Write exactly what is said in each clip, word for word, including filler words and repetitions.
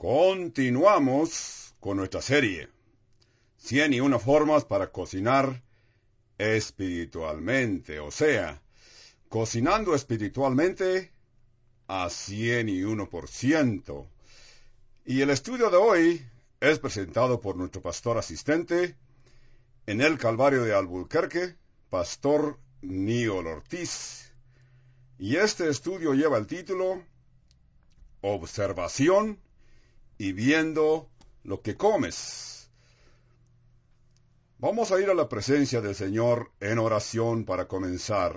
Continuamos con nuestra serie, cien y una formas para cocinar espiritualmente, o sea, cocinando espiritualmente a cien y uno por ciento. Y el estudio de hoy es presentado por nuestro pastor asistente en el Calvario de Albuquerque, Pastor Nígol Ortiz. Y este estudio lleva el título Observación y viendo lo que comes. Vamos a ir a la presencia del Señor en oración para comenzar.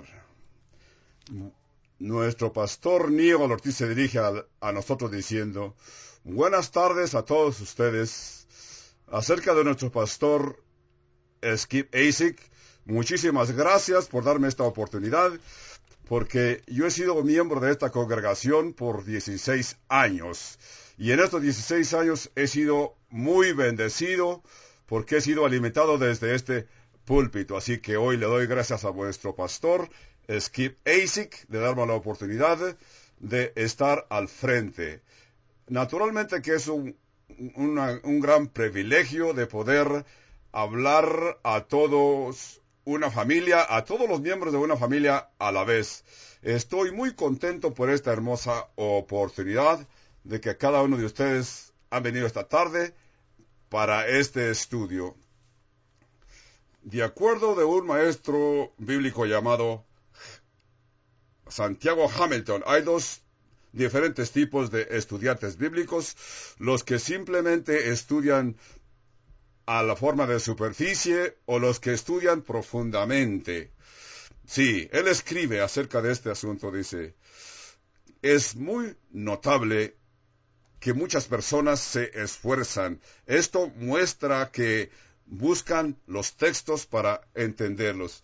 Nuestro pastor Nígol Ortiz se dirige a, a nosotros diciendo: buenas tardes a todos ustedes. Acerca de nuestro pastor Skip Asik, muchísimas gracias por darme esta oportunidad, porque yo he sido miembro de esta congregación por dieciséis años. Y en estos dieciséis años he sido muy bendecido porque he sido alimentado desde este púlpito. Así que hoy le doy gracias a vuestro pastor, Skip Asik, de darme la oportunidad de estar al frente. Naturalmente que es un, una, un gran privilegio de poder hablar a todos una familia, a todos los miembros de una familia a la vez. Estoy muy contento por esta hermosa oportunidad de que cada uno de ustedes han venido esta tarde para este estudio. De acuerdo de un maestro bíblico llamado Santiago Hamilton, hay dos diferentes tipos de estudiantes bíblicos: los que simplemente estudian a la forma de superficie o los que estudian profundamente. Sí, él escribe acerca de este asunto, dice: es muy notable que muchas personas se esfuerzan. Esto muestra que buscan los textos para entenderlos.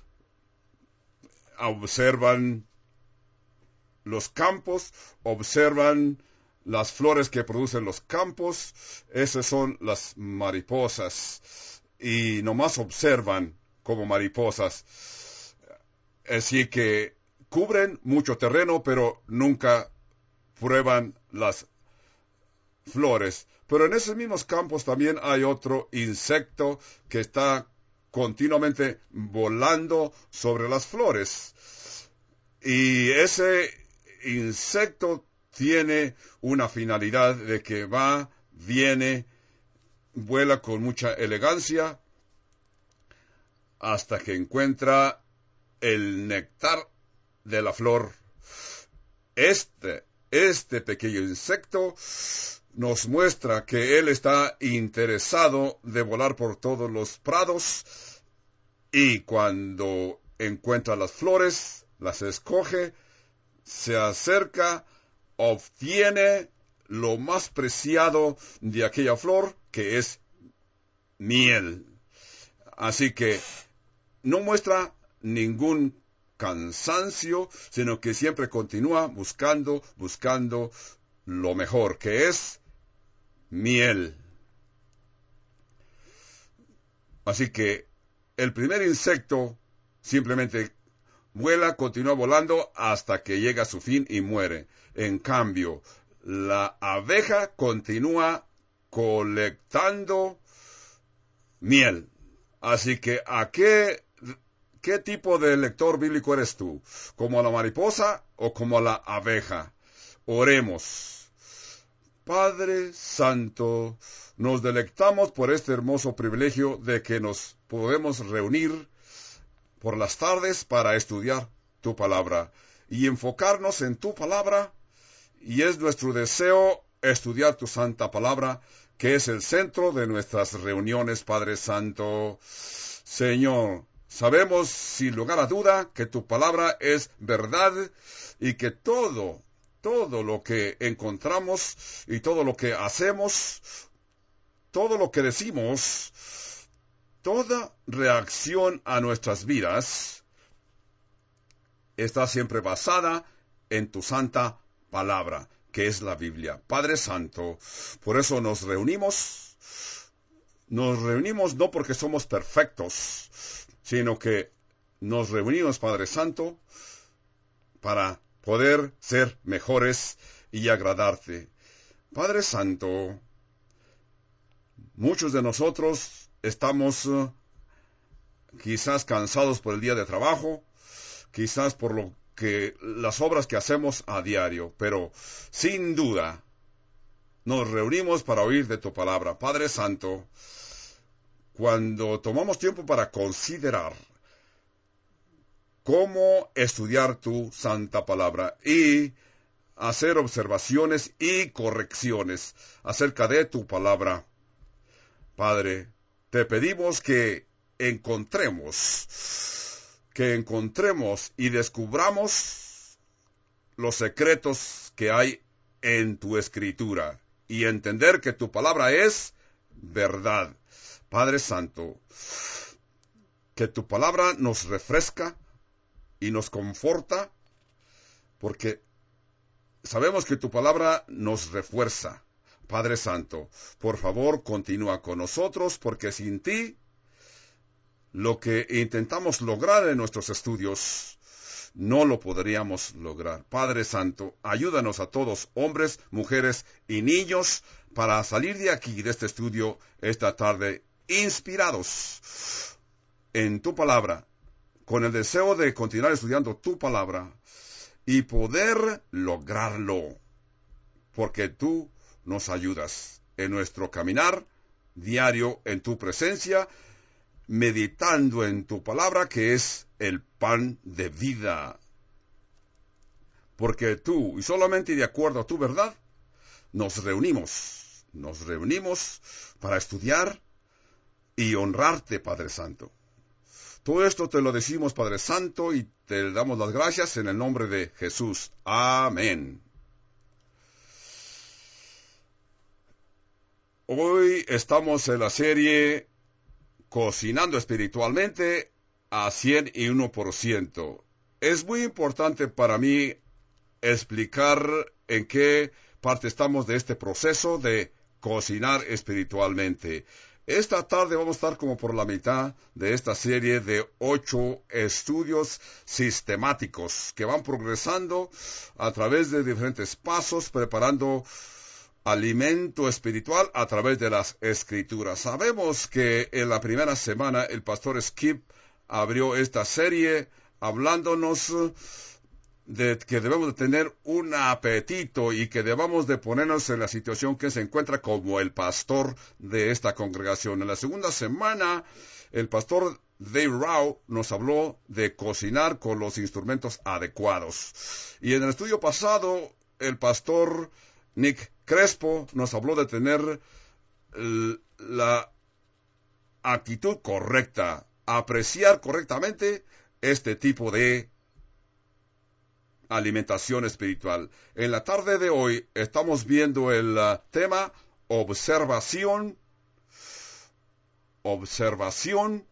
Observan los campos, observan las flores que producen los campos. Esas son las mariposas. Y nomás observan como mariposas. Así que cubren mucho terreno, pero nunca prueban las flores. Pero en esos mismos campos también hay otro insecto que está continuamente volando sobre las flores. Y ese insecto tiene una finalidad de que va, viene, vuela con mucha elegancia hasta que encuentra el néctar de la flor. Este, este pequeño insecto nos muestra que él está interesado de volar por todos los prados, y cuando encuentra las flores, las escoge, se acerca, obtiene lo más preciado de aquella flor, que es miel. Así que no muestra ningún cansancio, sino que siempre continúa buscando, buscando lo mejor, que es miel. Así que el primer insecto simplemente vuela, continúa volando hasta que llega a su fin y muere. En cambio, la abeja continúa colectando miel. Así que, ¿a qué, qué tipo de lector bíblico eres tú? ¿Como la mariposa o como la abeja? Oremos. Padre Santo, nos deleitamos por este hermoso privilegio de que nos podemos reunir por las tardes para estudiar tu palabra y enfocarnos en tu palabra, y es nuestro deseo estudiar tu santa palabra, que es el centro de nuestras reuniones, Padre Santo. Señor, sabemos sin lugar a duda que tu palabra es verdad y que todo Todo lo que encontramos y todo lo que hacemos, todo lo que decimos, toda reacción a nuestras vidas está siempre basada en tu santa palabra, que es la Biblia. Padre Santo, por eso nos reunimos. Nos reunimos no porque somos perfectos, sino que nos reunimos, Padre Santo, para poder ser mejores y agradarte. Padre Santo, muchos de nosotros estamos uh, quizás cansados por el día de trabajo, quizás por lo que las obras que hacemos a diario, pero sin duda nos reunimos para oír de tu palabra. Padre Santo, cuando tomamos tiempo para considerar cómo estudiar tu santa palabra y hacer observaciones y correcciones acerca de tu palabra, Padre, te pedimos que encontremos, que encontremos y descubramos los secretos que hay en tu escritura y entender que tu palabra es verdad. Padre Santo, que tu palabra nos refresca y nos conforta, porque sabemos que tu palabra nos refuerza. Padre Santo, por favor, continúa con nosotros, porque sin ti, lo que intentamos lograr en nuestros estudios, no lo podríamos lograr. Padre Santo, ayúdanos a todos, hombres, mujeres y niños, para salir de aquí, de este estudio, esta tarde, inspirados en tu palabra, con el deseo de continuar estudiando tu palabra y poder lograrlo, porque tú nos ayudas en nuestro caminar diario en tu presencia, meditando en tu palabra que es el pan de vida. Porque tú, y solamente de acuerdo a tu verdad, nos reunimos, nos reunimos para estudiar y honrarte, Padre Santo. Todo esto te lo decimos, Padre Santo, y te damos las gracias en el nombre de Jesús. Amén. Hoy estamos en la serie Cocinando Espiritualmente a cien y uno por ciento. Es muy importante para mí explicar en qué parte estamos de este proceso de cocinar espiritualmente. Esta tarde vamos a estar como por la mitad de esta serie de ocho estudios sistemáticos que van progresando a través de diferentes pasos, preparando alimento espiritual a través de las Escrituras. Sabemos que en la primera semana el pastor Skip abrió esta serie hablándonos de que debemos de tener un apetito y que debamos de ponernos en la situación que se encuentra como el pastor de esta congregación. En la segunda semana, el pastor Dave Rao nos habló de cocinar con los instrumentos adecuados. Y en el estudio pasado, el pastor Nick Crespo nos habló de tener la actitud correcta, apreciar correctamente este tipo de alimentación espiritual. En la tarde de hoy estamos viendo el uh, tema observación, observación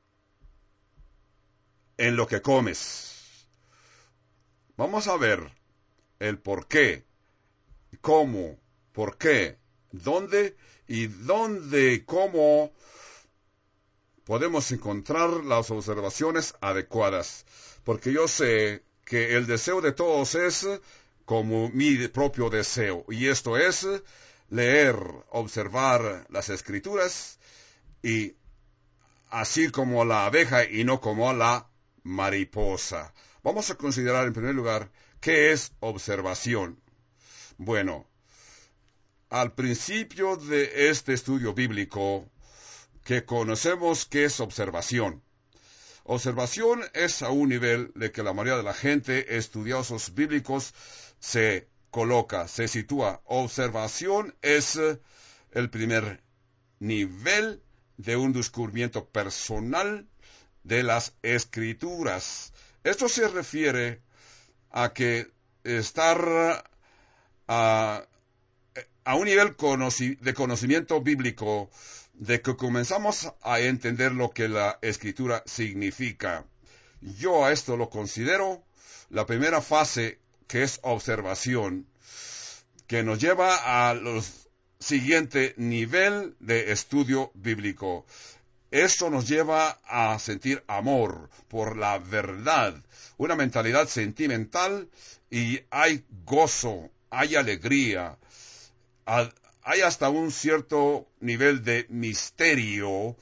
en lo que comes. Vamos a ver el por qué, cómo, por qué, dónde y dónde, cómo podemos encontrar las observaciones adecuadas. Porque yo sé que el deseo de todos es como mi propio deseo, y esto es leer, observar las Escrituras, y así como la abeja y no como la mariposa. Vamos a considerar en primer lugar qué es observación. Bueno, al principio de este estudio bíblico, que conocemos qué es observación. Observación es a un nivel de que la mayoría de la gente, estudiosos bíblicos, se coloca, se sitúa. Observación es el primer nivel de un descubrimiento personal de las Escrituras. Esto se refiere a que estar a, a un nivel conoci- de conocimiento bíblico, de que comenzamos a entender lo que la Escritura significa. Yo a esto lo considero la primera fase, que es observación, que nos lleva al siguiente nivel de estudio bíblico. Esto nos lleva a sentir amor por la verdad, una mentalidad sentimental, y hay gozo, hay alegría, hay hasta un cierto nivel de misterio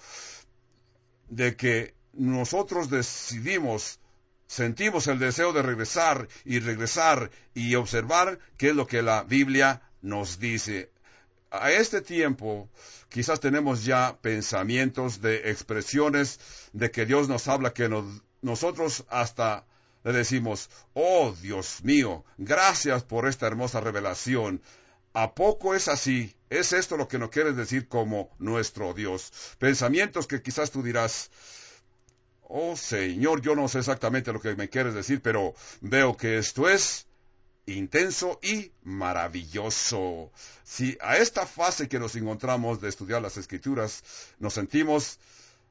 de que nosotros decidimos, sentimos el deseo de regresar y regresar y observar qué es lo que la Biblia nos dice. A este tiempo, quizás tenemos ya pensamientos de expresiones de que Dios nos habla, que nos, nosotros hasta le decimos, oh Dios mío, gracias por esta hermosa revelación. ¿A poco es así? ¿Es esto lo que nos quieres decir como nuestro Dios? Pensamientos que quizás tú dirás, oh Señor, yo no sé exactamente lo que me quieres decir, pero veo que esto es intenso y maravilloso. Si a esta fase que nos encontramos de estudiar las Escrituras nos sentimos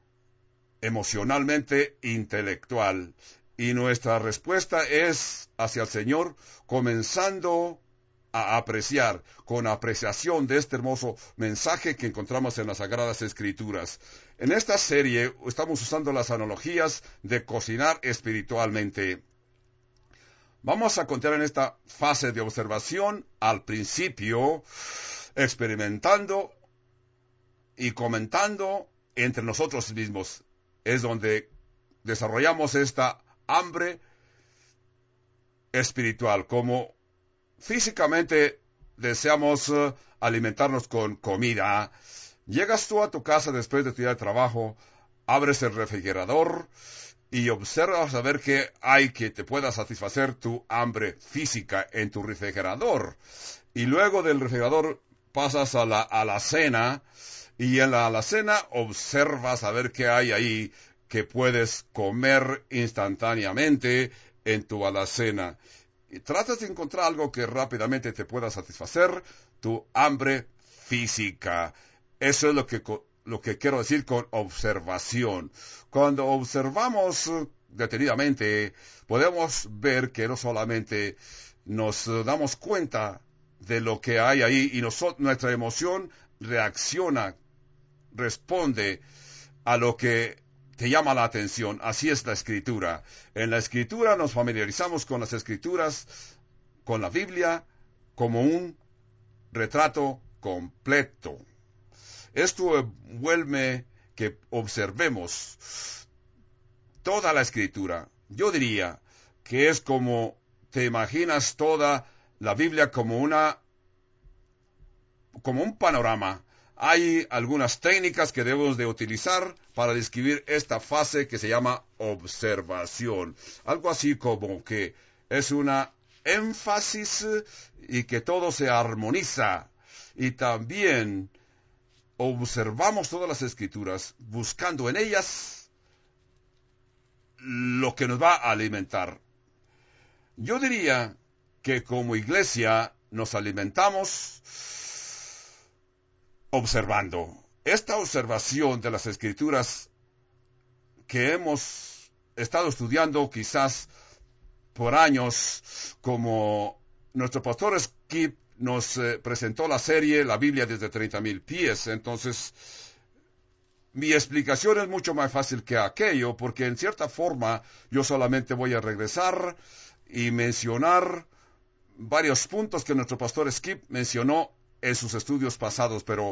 emocionalmente intelectual y nuestra respuesta es hacia el Señor, comenzando a apreciar con apreciación de este hermoso mensaje que encontramos en las Sagradas Escrituras. En esta serie estamos usando las analogías de cocinar espiritualmente. Vamos a contar en esta fase de observación al principio, experimentando y comentando entre nosotros mismos. Es donde desarrollamos esta hambre espiritual. Como físicamente deseamos uh, alimentarnos con comida, llegas tú a tu casa después de tu día de trabajo, abres el refrigerador y observas a ver qué hay que te pueda satisfacer tu hambre física en tu refrigerador. Y luego del refrigerador pasas a la alacena, y en la alacena observas a ver qué hay ahí que puedes comer instantáneamente en tu alacena. Y tratas de encontrar algo que rápidamente te pueda satisfacer tu hambre física. Eso es lo que lo que quiero decir con observación. Cuando observamos detenidamente, podemos ver que no solamente nos damos cuenta de lo que hay ahí y nosotros, nuestra emoción reacciona, responde a lo que te llama la atención. Así es la Escritura. En la Escritura nos familiarizamos con las Escrituras, con la Biblia, como un retrato completo. Esto vuelve que observemos toda la Escritura. Yo diría que es como te imaginas toda la Biblia como una, como un panorama. Hay algunas técnicas que debemos de utilizar para describir esta fase que se llama observación. Algo así como que es una énfasis y que todo se armoniza. Y también observamos todas las Escrituras buscando en ellas lo que nos va a alimentar. Yo diría que como iglesia nos alimentamos observando. Esta observación de las Escrituras que hemos estado estudiando quizás por años, como nuestro pastor Skip nos eh, presentó la serie La Biblia desde treinta mil pies. Entonces, mi explicación es mucho más fácil que aquello, porque en cierta forma yo solamente voy a regresar y mencionar varios puntos que nuestro pastor Skip mencionó en sus estudios pasados, pero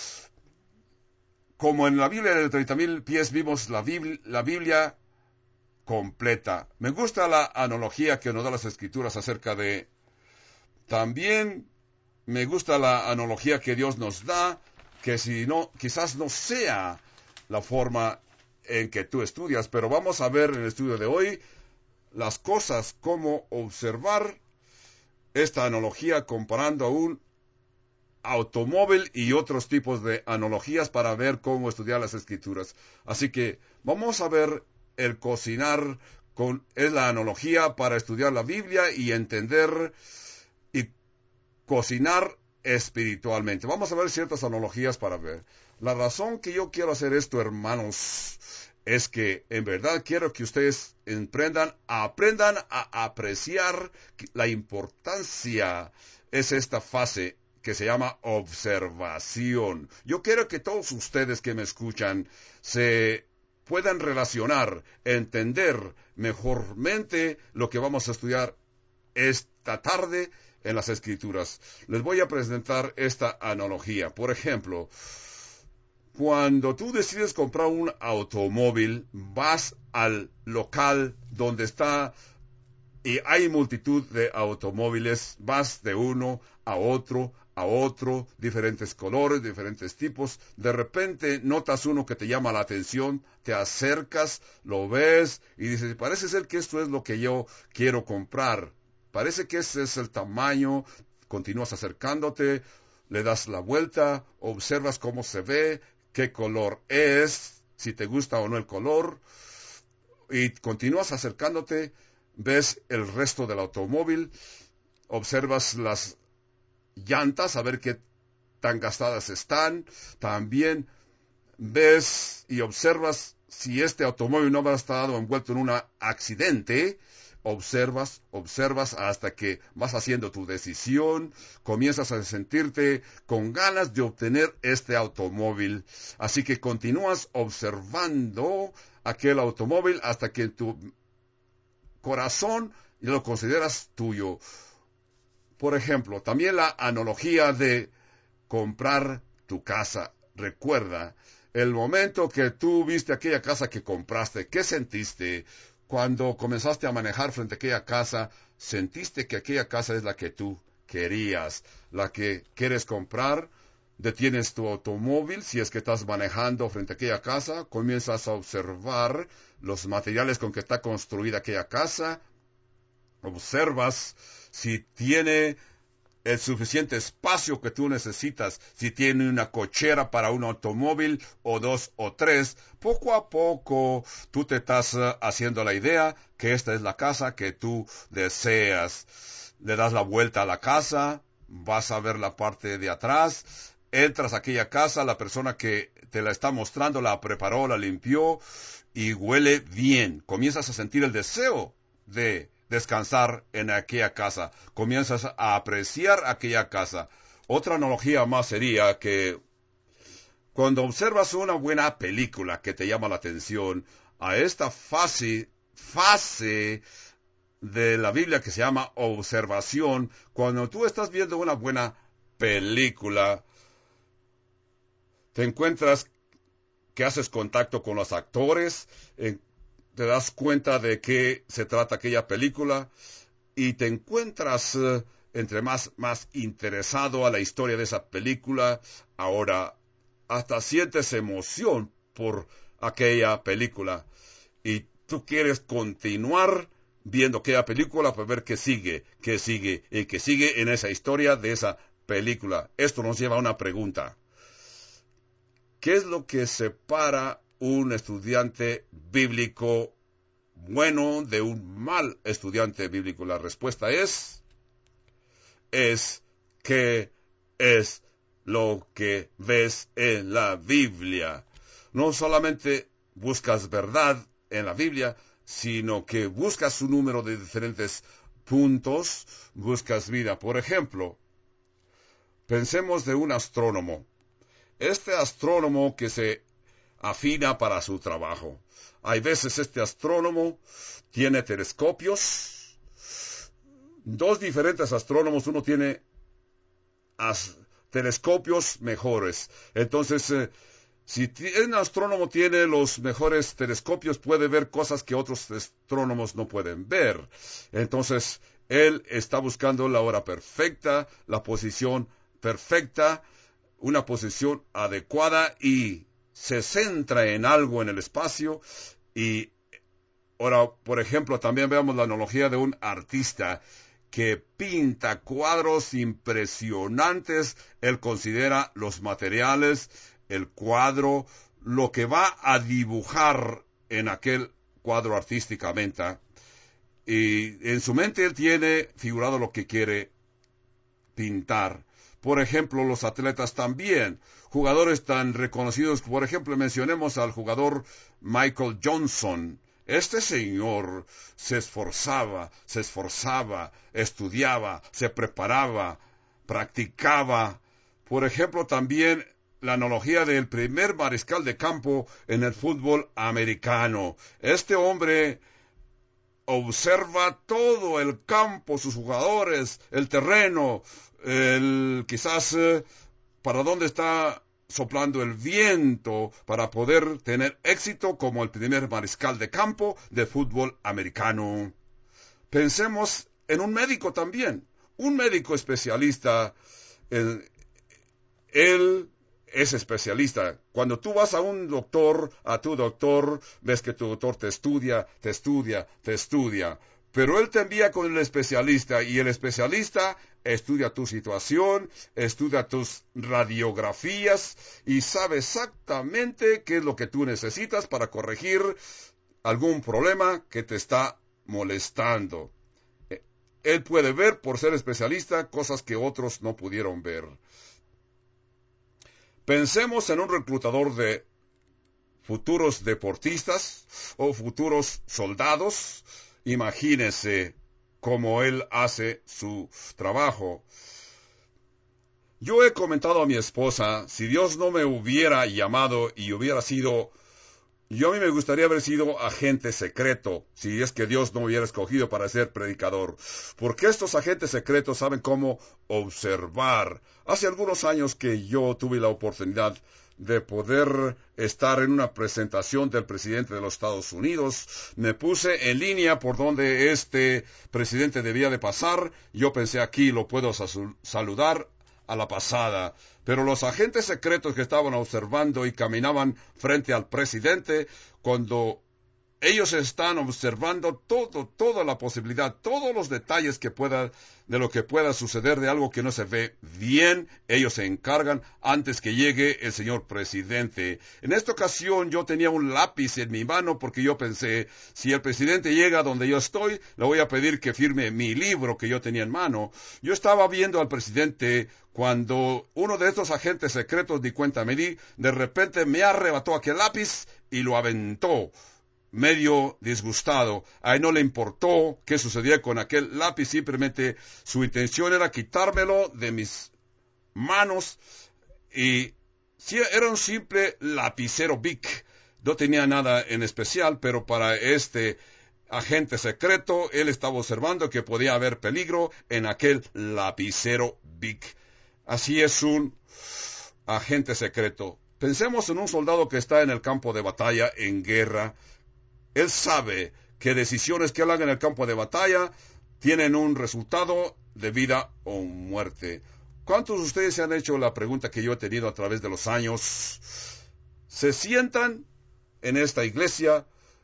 como en la Biblia de treinta mil pies vimos la Biblia, la Biblia completa. Me gusta la analogía que nos da las Escrituras acerca de... También me gusta la analogía que Dios nos da, que si no, quizás no sea la forma en que tú estudias, pero vamos a ver en el estudio de hoy las cosas, cómo observar esta analogía comparando a un automóvil y otros tipos de analogías para ver cómo estudiar las Escrituras. Así que vamos a ver el cocinar con, es la analogía para estudiar la Biblia y entender y cocinar espiritualmente. Vamos a ver ciertas analogías para ver. La razón que yo quiero hacer esto, hermanos, es que en verdad quiero que ustedes emprendan, aprendan a apreciar la importancia es esta fase que se llama observación. Yo quiero que todos ustedes que me escuchan se puedan relacionar, entender mejormente lo que vamos a estudiar esta tarde en las Escrituras. Les voy a presentar esta analogía. Por ejemplo, cuando tú decides comprar un automóvil, vas al local donde está y hay multitud de automóviles, vas de uno a otro, a otro, diferentes colores, diferentes tipos. De repente notas uno que te llama la atención, te acercas, lo ves y dices, parece ser que esto es lo que yo quiero comprar. Parece que ese es el tamaño. Continúas acercándote, le das la vuelta, observas cómo se ve, qué color es, si te gusta o no el color, y continúas acercándote, ves el resto del automóvil, observas las llantas, a ver qué tan gastadas están, también ves y observas si este automóvil no habrá estado envuelto en un accidente. Observas, observas hasta que vas haciendo tu decisión, comienzas a sentirte con ganas de obtener este automóvil. Así que continúas observando aquel automóvil hasta que en tu corazón lo consideras tuyo. Por ejemplo, también la analogía de comprar tu casa. Recuerda, el momento que tú viste aquella casa que compraste, ¿qué sentiste? Cuando comenzaste a manejar frente a aquella casa, ¿sentiste que aquella casa es la que tú querías, la que quieres comprar? Detienes tu automóvil, si es que estás manejando frente a aquella casa, comienzas a observar los materiales con que está construida aquella casa, observas si tiene el suficiente espacio que tú necesitas, si tiene una cochera para un automóvil, o dos o tres. Poco a poco tú te estás uh, haciendo la idea que esta es la casa que tú deseas. Le das la vuelta a la casa, vas a ver la parte de atrás, entras a aquella casa, la persona que te la está mostrando la preparó, la limpió y huele bien. Comienzas a sentir el deseo de descansar en aquella casa. Comienzas a apreciar aquella casa. Otra analogía más sería que cuando observas una buena película que te llama la atención, a esta fase, fase de la Biblia que se llama observación, cuando tú estás viendo una buena película, te encuentras que haces contacto con los actores, en te das cuenta de qué se trata aquella película y te encuentras uh, entre más, más interesado a la historia de esa película. Ahora, hasta sientes emoción por aquella película y tú quieres continuar viendo aquella película para ver qué sigue, qué sigue y qué sigue en esa historia de esa película. Esto nos lleva a una pregunta. ¿Qué es lo que separa un estudiante bíblico bueno de un mal estudiante bíblico? La respuesta es, es que es lo que ves en la Biblia. No solamente buscas verdad en la Biblia, sino que buscas un número de diferentes puntos, buscas vida. Por ejemplo, pensemos de un astrónomo. Este astrónomo que se afina para su trabajo. Hay veces este astrónomo tiene telescopios. Dos diferentes astrónomos, uno tiene as- telescopios mejores. Entonces, eh, si un astrónomo tiene los mejores telescopios, puede ver cosas que otros astrónomos no pueden ver. Entonces, él está buscando la hora perfecta, la posición perfecta, una posición adecuada y se centra en algo en el espacio. Y ahora, por ejemplo, también veamos la analogía de un artista que pinta cuadros impresionantes. Él considera los materiales, el cuadro, lo que va a dibujar en aquel cuadro artísticamente. Y en su mente él tiene figurado lo que quiere pintar. Por ejemplo, los atletas también, jugadores tan reconocidos, por ejemplo, mencionemos al jugador Michael Johnson. Este señor se esforzaba, se esforzaba, estudiaba, se preparaba, practicaba. Por ejemplo, también la analogía del primer mariscal de campo en el fútbol americano. Este hombre observa todo el campo, sus jugadores, el terreno, el, quizás eh, para dónde está soplando el viento para poder tener éxito como el primer mariscal de campo de fútbol americano. Pensemos en un médico también, un médico especialista. El, él es especialista. Cuando tú vas a un doctor, a tu doctor, ves que tu doctor te estudia, te estudia, te estudia. Pero él te envía con el especialista y el especialista estudia tu situación, estudia tus radiografías y sabe exactamente qué es lo que tú necesitas para corregir algún problema que te está molestando. Él puede ver, por ser especialista, cosas que otros no pudieron ver. Pensemos en un reclutador de futuros deportistas o futuros soldados. Imagínese cómo él hace su trabajo. Yo he comentado a mi esposa, si Dios no me hubiera llamado y hubiera sido, yo a mí me gustaría haber sido agente secreto, si es que Dios no me hubiera escogido para ser predicador, porque estos agentes secretos saben cómo observar. Hace algunos años que yo tuve la oportunidad de poder estar en una presentación del presidente de los Estados Unidos. Me puse en línea por donde este presidente debía de pasar. Yo pensé, aquí lo puedo saludar a la pasada. Pero los agentes secretos que estaban observando y caminaban frente al presidente, cuando ellos están observando todo, toda la posibilidad, todos los detalles que pueda, de lo que pueda suceder, de algo que no se ve bien, ellos se encargan antes que llegue el señor presidente. En esta ocasión yo tenía un lápiz en mi mano porque yo pensé, si el presidente llega donde yo estoy, le voy a pedir que firme mi libro que yo tenía en mano. Yo estaba viendo al presidente cuando uno de estos agentes secretos, di cuenta me di, de repente me arrebató aquel lápiz y lo aventó. Medio disgustado, a él no le importó qué sucedía con aquel lápiz, simplemente su intención era quitármelo de mis manos y sí, era un simple lapicero Bic, no tenía nada en especial, pero para este agente secreto, él estaba observando que podía haber peligro en aquel lapicero Bic. Así es un agente secreto. Pensemos en un soldado que está en el campo de batalla, en guerra. Él sabe que decisiones que él haga en el campo de batalla tienen un resultado de vida o muerte. ¿Cuántos de ustedes se han hecho la pregunta que yo he tenido a través de los años? Se sientan en esta iglesia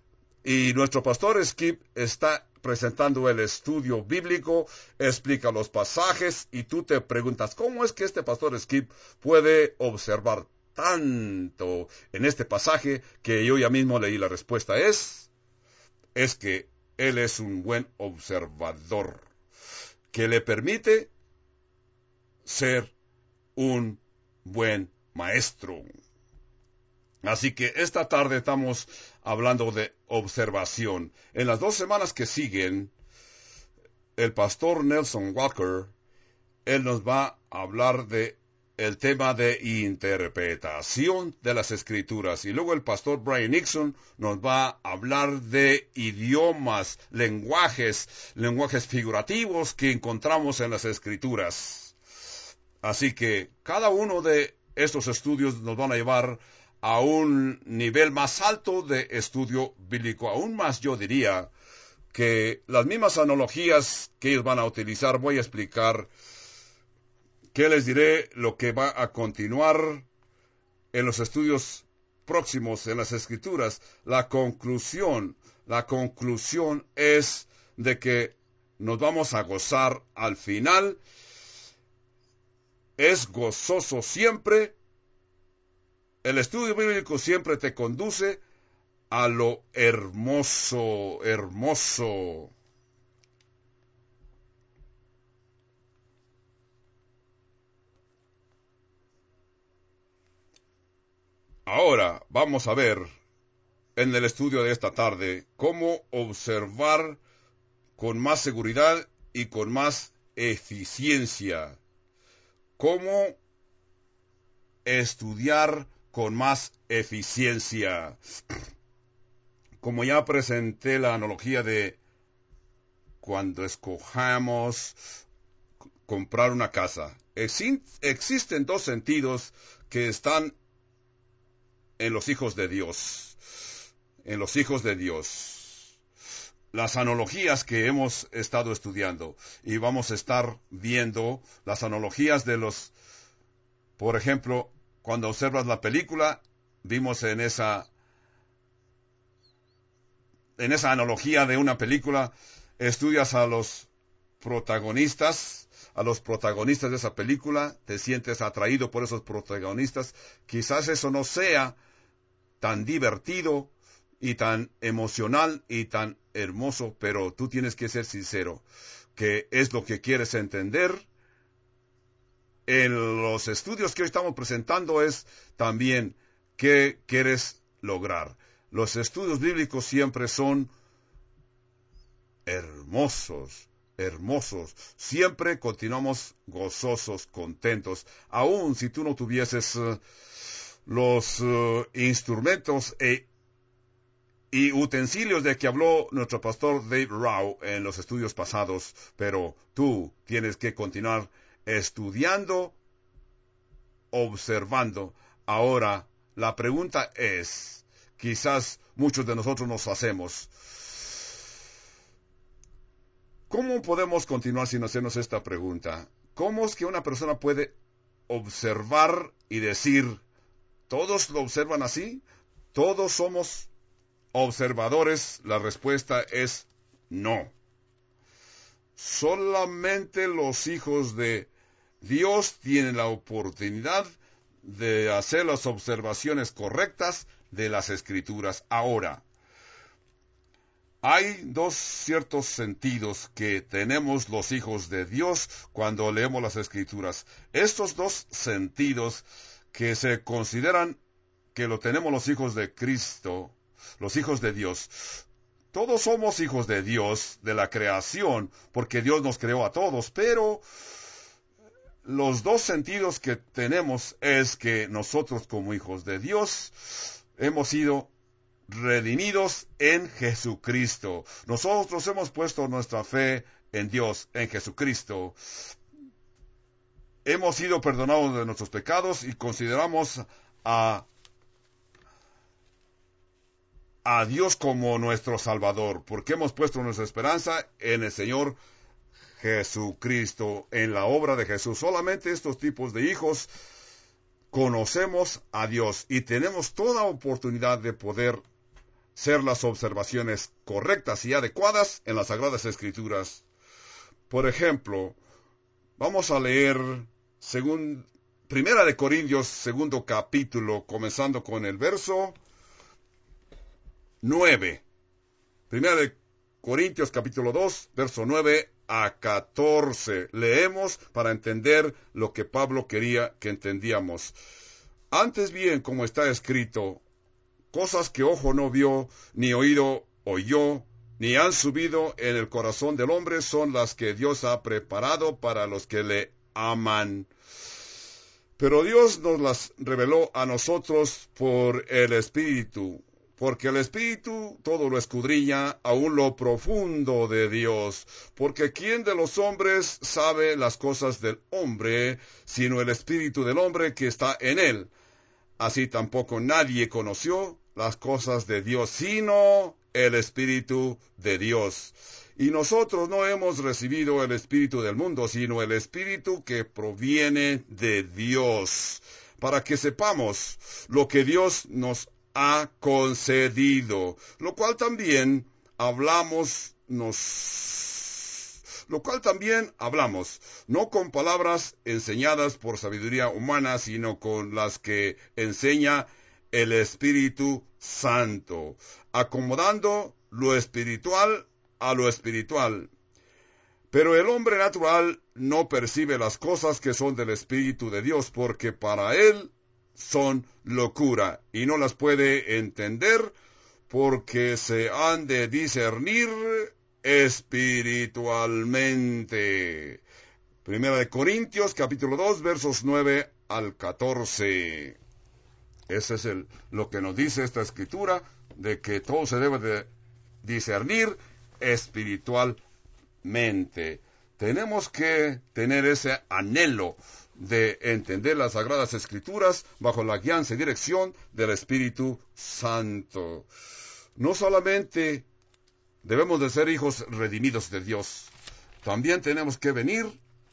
y nuestro pastor Skip está presentando el estudio bíblico, explica los pasajes y tú te preguntas, ¿cómo es que este pastor Skip puede observar tanto en este pasaje que yo ya mismo leí? La respuesta es, es que él es un buen observador, que le permite ser un buen maestro. Así que esta tarde estamos hablando de observación. En las dos semanas que siguen, el pastor Nelson Walker, él nos va a hablar de el tema de interpretación de las escrituras. Y luego el pastor Brian Nixon nos va a hablar de idiomas, lenguajes, lenguajes figurativos que encontramos en las escrituras. Así que cada uno de estos estudios nos van a llevar a un nivel más alto de estudio bíblico. Aún más yo diría que las mismas analogías que ellos van a utilizar, voy a explicar que les diré lo que va a continuar en los estudios próximos en las escrituras. La conclusión, la conclusión es de que nos vamos a gozar al final. Es gozoso siempre. El estudio bíblico siempre te conduce a lo hermoso, hermoso. Ahora vamos a ver en el estudio de esta tarde cómo observar con más seguridad y con más eficiencia. Cómo estudiar con más eficiencia. Como ya presenté la analogía de cuando escojamos comprar una casa. Exi- existen dos sentidos que están en los hijos de Dios. En los hijos de Dios. Las analogías que hemos estado estudiando. Y vamos a estar viendo las analogías de los... Por ejemplo, cuando observas la película, vimos en esa... En esa analogía de una película, estudias a los protagonistas, a los protagonistas de esa película, te sientes atraído por esos protagonistas. Quizás eso no sea tan divertido y tan emocional y tan hermoso, pero tú tienes que ser sincero, que es lo que quieres entender. En los estudios que hoy estamos presentando es también qué quieres lograr. Los estudios bíblicos siempre son hermosos, hermosos. Siempre continuamos gozosos, contentos. Aun si tú no tuvieses uh, los uh, instrumentos e, y utensilios de que habló nuestro pastor Dave Rao en los estudios pasados, pero tú tienes que continuar estudiando, observando. Ahora, la pregunta es... Quizás muchos de nosotros nos hacemos. ¿Cómo podemos continuar sin hacernos esta pregunta? ¿Cómo es que una persona puede observar y decir, ¿todos lo observan así? ¿Todos somos observadores? La respuesta es no. Solamente los hijos de Dios tienen la oportunidad de hacer las observaciones correctas de las Escrituras. Ahora, hay dos ciertos sentidos que tenemos los hijos de Dios cuando leemos las Escrituras. Estos dos sentidos que se consideran que lo tenemos los hijos de Cristo, los hijos de Dios. Todos somos hijos de Dios, de la creación, porque Dios nos creó a todos, pero los dos sentidos que tenemos es que nosotros como hijos de Dios hemos sido redimidos en Jesucristo. Nosotros hemos puesto nuestra fe en Dios, en Jesucristo. Hemos sido perdonados de nuestros pecados y consideramos a, a Dios como nuestro Salvador, porque hemos puesto nuestra esperanza en el Señor Jesucristo, en la obra de Jesús. Solamente estos tipos de hijos conocemos a Dios y tenemos toda oportunidad de poder hacer las observaciones correctas y adecuadas en las Sagradas Escrituras. Por ejemplo, vamos a leer según Primera de Corintios, segundo capítulo, comenzando con el verso nueve. Primera de Corintios, capítulo dos, verso nueve a catorce. Leemos para entender lo que Pablo quería que entendíamos. Antes bien, como está escrito, cosas que ojo no vio, ni oído oyó, ni han subido en el corazón del hombre, son las que Dios ha preparado para los que le aman. Pero Dios nos las reveló a nosotros por el Espíritu, porque el Espíritu todo lo escudriña, aún lo profundo de Dios. Porque ¿quién de los hombres sabe las cosas del hombre, sino el Espíritu del hombre que está en él? Así tampoco nadie conoció las cosas de Dios, sino el Espíritu de Dios. Y nosotros no hemos recibido el Espíritu del mundo, sino el Espíritu que proviene de Dios, para que sepamos lo que Dios nos ha concedido, lo cual también hablamos, nos, lo cual también hablamos, no con palabras enseñadas por sabiduría humana, sino con las que enseña el Espíritu Santo, acomodando lo espiritual a lo espiritual. Pero el hombre natural no percibe las cosas que son del Espíritu de Dios, porque para él son locura, y no las puede entender, porque se han de discernir espiritualmente. Primera de Corintios, capítulo dos, versos nueve al catorce. Ese es el, lo que nos dice esta escritura, de que todo se debe de discernir espiritualmente. mente. Tenemos que tener ese anhelo de entender las Sagradas Escrituras bajo la guianza y dirección del Espíritu Santo. No solamente debemos de ser hijos redimidos de Dios, también tenemos que venir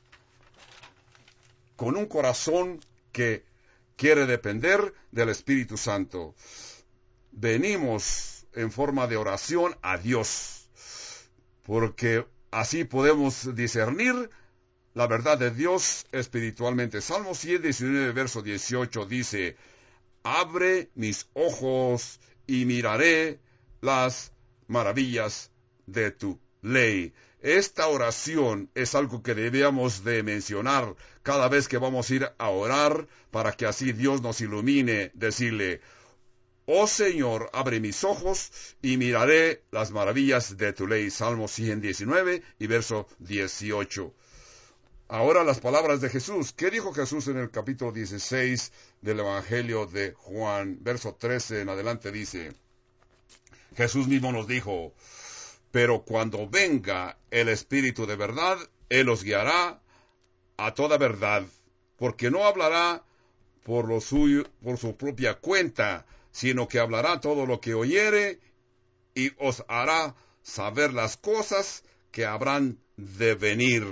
con un corazón que quiere depender del Espíritu Santo. Venimos en forma de oración a Dios, porque así podemos discernir la verdad de Dios espiritualmente. Salmo ciento diecinueve, verso dieciocho dice: abre mis ojos y miraré las maravillas de tu ley. Esta oración es algo que debíamos de mencionar cada vez que vamos a ir a orar, para que así Dios nos ilumine. Decirle: oh Señor, abre mis ojos y miraré las maravillas de tu ley. Salmo ciento diecinueve y verso dieciocho. Ahora las palabras de Jesús. ¿Qué dijo Jesús en el capítulo dieciséis del Evangelio de Juan? Verso trece en adelante dice: Jesús mismo nos dijo: pero cuando venga el Espíritu de verdad, Él os guiará a toda verdad, porque no hablará por lo suyo, por su propia cuenta, sino que hablará todo lo que oyere, y os hará saber las cosas que habrán de venir.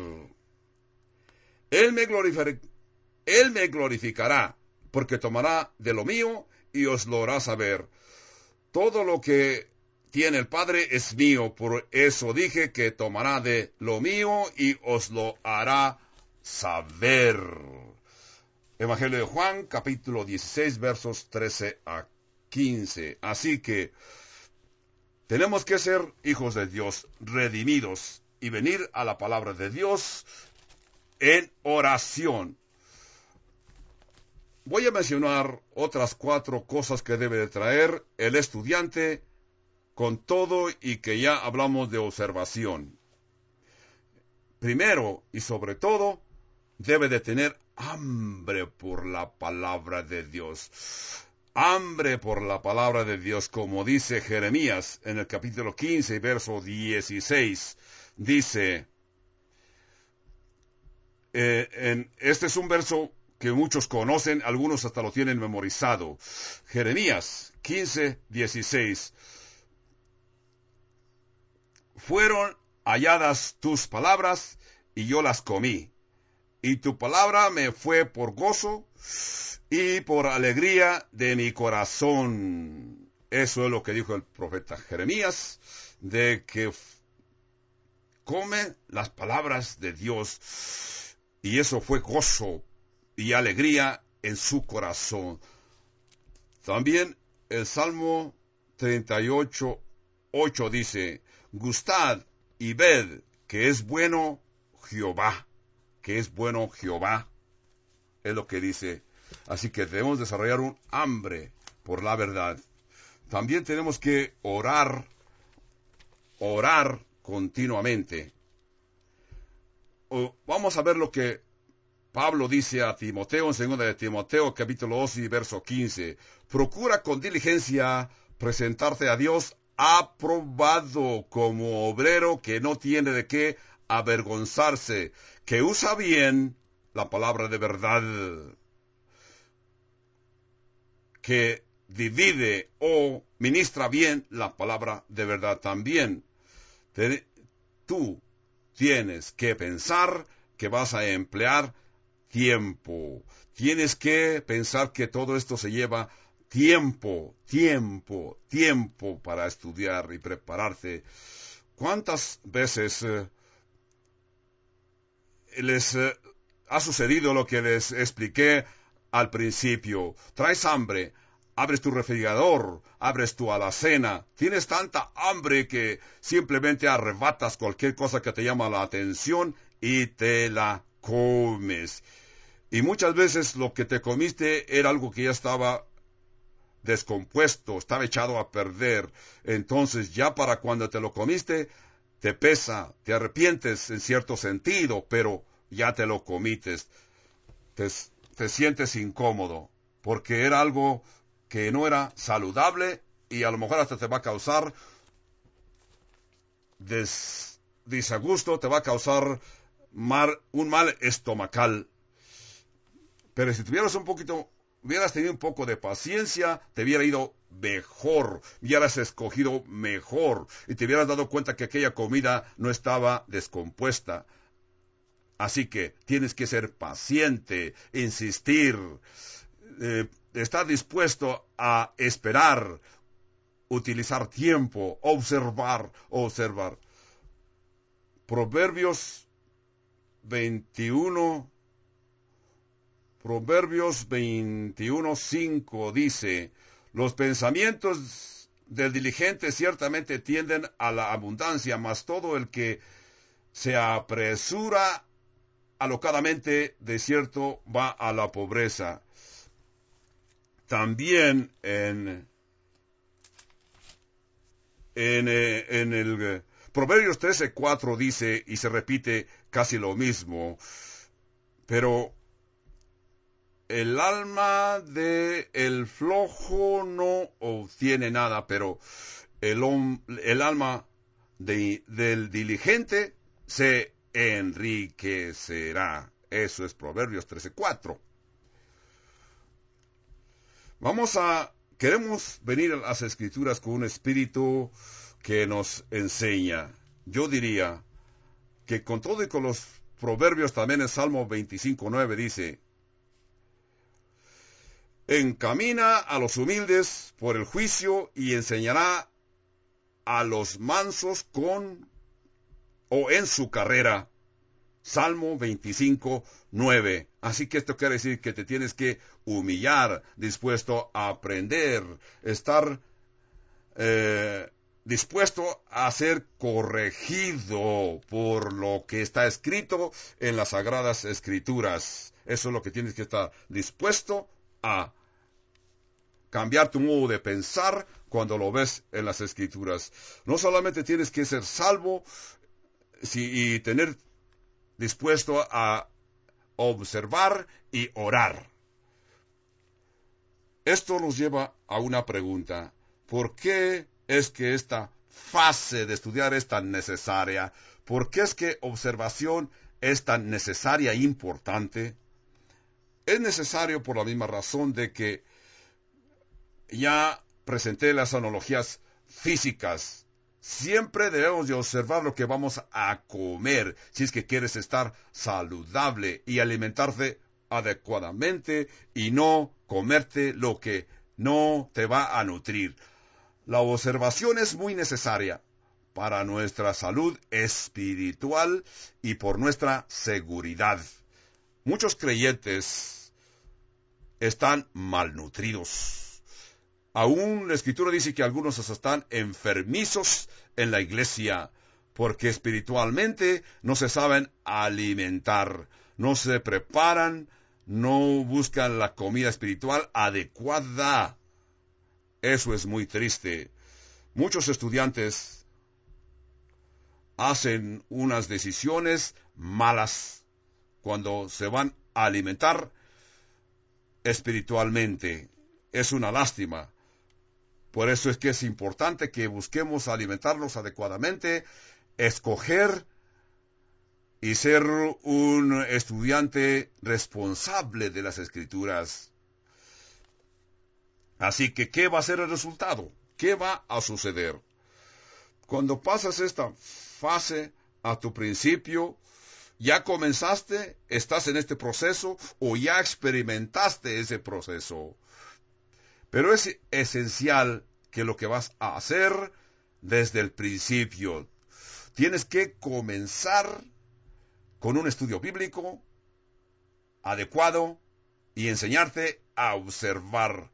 Él me glorificará, Él me glorificará, porque tomará de lo mío y os lo hará saber. Todo lo que tiene el Padre es mío, por eso dije que tomará de lo mío y os lo hará saber. Evangelio de Juan, capítulo dieciséis, versos trece a quince. Así que tenemos que ser hijos de Dios, redimidos, y venir a la palabra de Dios en oración. Voy a mencionar otras cuatro cosas que debe de traer el estudiante con todo y que ya hablamos de observación. Primero y sobre todo, debe de tener hambre por la palabra de Dios. Hambre por la palabra de Dios, como dice Jeremías en el capítulo quince, verso dieciséis. Dice, eh, en, este es un verso que muchos conocen, algunos hasta lo tienen memorizado. Jeremías quince, dieciséis. Fueron halladas tus palabras, y yo las comí. Y tu palabra me fue por gozo y por alegría de mi corazón. Eso es lo que dijo el profeta Jeremías, de que come las palabras de Dios. Y eso fue gozo y alegría en su corazón. También el Salmo treinta y ocho, ocho dice: gustad y ved que es bueno Jehová, que es bueno Jehová, es lo que dice. Así que debemos desarrollar un hambre por la verdad. También tenemos que orar, orar continuamente. O, vamos a ver lo que Pablo dice a Timoteo en segunda de Timoteo, capítulo dos y verso quince. Procura con diligencia presentarte a Dios aprobado como obrero que no tiene de qué avergonzarse, que usa bien la palabra de verdad, que divide o ministra bien la palabra de verdad. También te, tú tienes que pensar que vas a emplear tiempo. Tienes que pensar que todo esto se lleva tiempo, tiempo, tiempo para estudiar y prepararte. ¿Cuántas veces eh, les eh, ha sucedido lo que les expliqué al principio? Traes hambre, abres tu refrigerador, abres tu alacena, tienes tanta hambre que simplemente arrebatas cualquier cosa que te llama la atención y te la comes. Y muchas veces lo que te comiste era algo que ya estaba descompuesto, estaba echado a perder. Entonces ya para cuando te lo comiste, te pesa, te arrepientes en cierto sentido, pero ya te lo comites. Te, te sientes incómodo, porque era algo que no era saludable y a lo mejor hasta te va a causar des, disgusto, te va a causar mal, un mal estomacal. Pero si tuvieras un poquito, hubieras tenido un poco de paciencia, te hubiera ido mejor, hubieras escogido mejor y te hubieras dado cuenta que aquella comida no estaba descompuesta. Así que tienes que ser paciente, insistir, eh, estar dispuesto a esperar, utilizar tiempo, observar, observar. Proverbios veintiuno, Proverbios veintiuno, cinco dice, los pensamientos del diligente ciertamente tienden a la abundancia, mas todo el que se apresura alocadamente, de cierto, va a la pobreza. También en, en, eh, en el eh, Proverbios trece, cuatro dice, y se repite casi lo mismo, pero el alma de el flojo no obtiene nada, pero el, el alma de, del diligente se enriquecerá. Eso es Proverbios trece, cuatro. Vamos a, queremos venir a las Escrituras con un espíritu que nos enseña. Yo diría que con todo y con los Proverbios, también el Salmo veinticinco, nueve dice, encamina a los humildes por el juicio y enseñará a los mansos con o en su carrera. Salmo veinticinco, nueve. Así que esto quiere decir que te tienes que humillar, dispuesto a aprender, estar eh, dispuesto a ser corregido por lo que está escrito en las Sagradas Escrituras. Eso es lo que tienes que estar dispuesto a cambiar tu modo de pensar cuando lo ves en las Escrituras. No solamente tienes que ser salvo si, y tener dispuesto a observar y orar. Esto nos lleva a una pregunta. ¿Por qué es que esta fase de estudiar es tan necesaria? ¿Por qué es que observación es tan necesaria e importante? Es necesario por la misma razón de que ya presenté las analogías físicas. Siempre debemos de observar lo que vamos a comer, si es que quieres estar saludable y alimentarte adecuadamente y no comerte lo que no te va a nutrir. La observación es muy necesaria para nuestra salud espiritual y por nuestra seguridad. Muchos creyentes están malnutridos. Aún la Escritura dice que algunos están enfermizos en la iglesia porque espiritualmente no se saben alimentar, no se preparan, no buscan la comida espiritual adecuada. Eso es muy triste. Muchos estudiantes hacen unas decisiones malas cuando se van a alimentar espiritualmente. Es una lástima. Por eso es que es importante que busquemos alimentarnos adecuadamente, escoger y ser un estudiante responsable de las Escrituras. Así que, ¿qué va a ser el resultado? ¿Qué va a suceder? Cuando pasas esta fase a tu principio, ya comenzaste, estás en este proceso o ya experimentaste ese proceso. Pero es esencial que lo que vas a hacer desde el principio. Tienes que comenzar con un estudio bíblico adecuado y enseñarte a observar.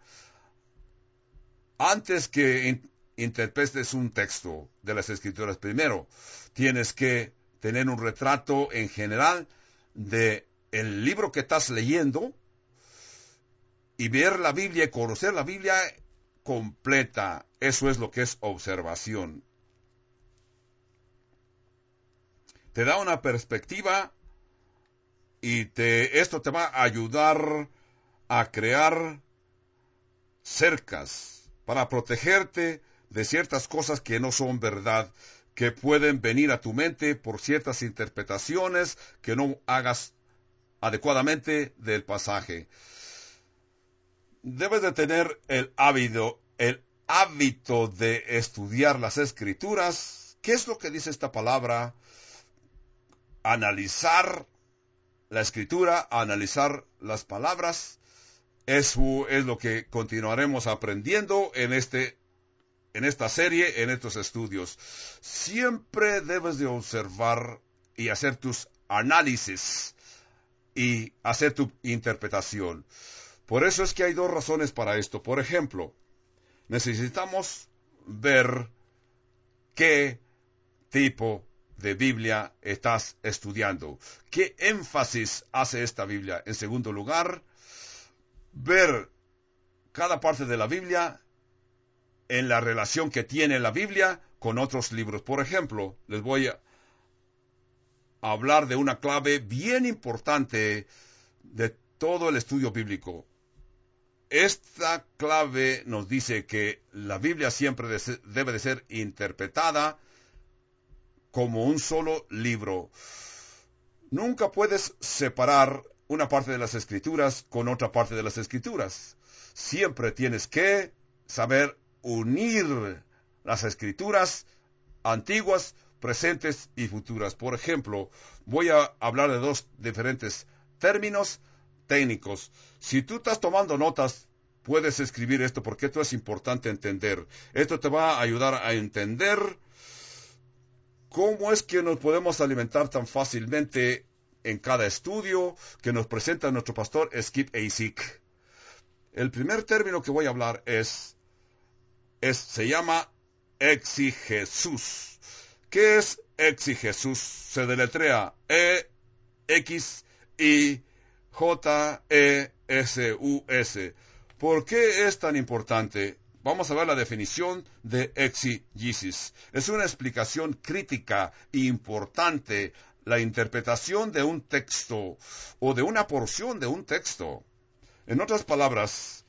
Antes que in- interpretes un texto de las Escrituras, primero tienes que tener un retrato en general de el libro que estás leyendo y ver la Biblia y conocer la Biblia completa. Eso es lo que es observación. Te da una perspectiva y te, esto te va a ayudar a crear cercas para protegerte de ciertas cosas que no son verdad, que pueden venir a tu mente por ciertas interpretaciones que no hagas adecuadamente del pasaje. Debes de tener el hábito, el hábito de estudiar las Escrituras. ¿Qué es lo que dice esta palabra? Analizar la Escritura, analizar las palabras. Eso es lo que continuaremos aprendiendo en este, en esta serie, en estos estudios. Siempre debes de observar y hacer tus análisis y hacer tu interpretación. Por eso es que hay dos razones para esto. Por ejemplo, necesitamos ver qué tipo de Biblia estás estudiando. ¿Qué énfasis hace esta Biblia? En segundo lugar, ver cada parte de la Biblia en la relación que tiene la Biblia con otros libros. Por ejemplo, les voy a hablar de una clave bien importante de todo el estudio bíblico. Esta clave nos dice que la Biblia siempre debe de ser interpretada como un solo libro. Nunca puedes separar una parte de las Escrituras con otra parte de las Escrituras. Siempre tienes que saber unir las Escrituras antiguas, presentes y futuras. Por ejemplo, voy a hablar de dos diferentes términos técnicos. Si tú estás tomando notas, puedes escribir esto porque esto es importante entender. Esto te va a ayudar a entender cómo es que nos podemos alimentar tan fácilmente en cada estudio que nos presenta nuestro pastor Skip Asik. El primer término que voy a hablar es, es se llama exegesis. ¿Qué es exegesis? Se deletrea E X I J E S U S. ¿Por qué es tan importante? Vamos a ver la definición de exegesis. Es una explicación crítica e importante, la interpretación de un texto o de una porción de un texto. En otras palabras,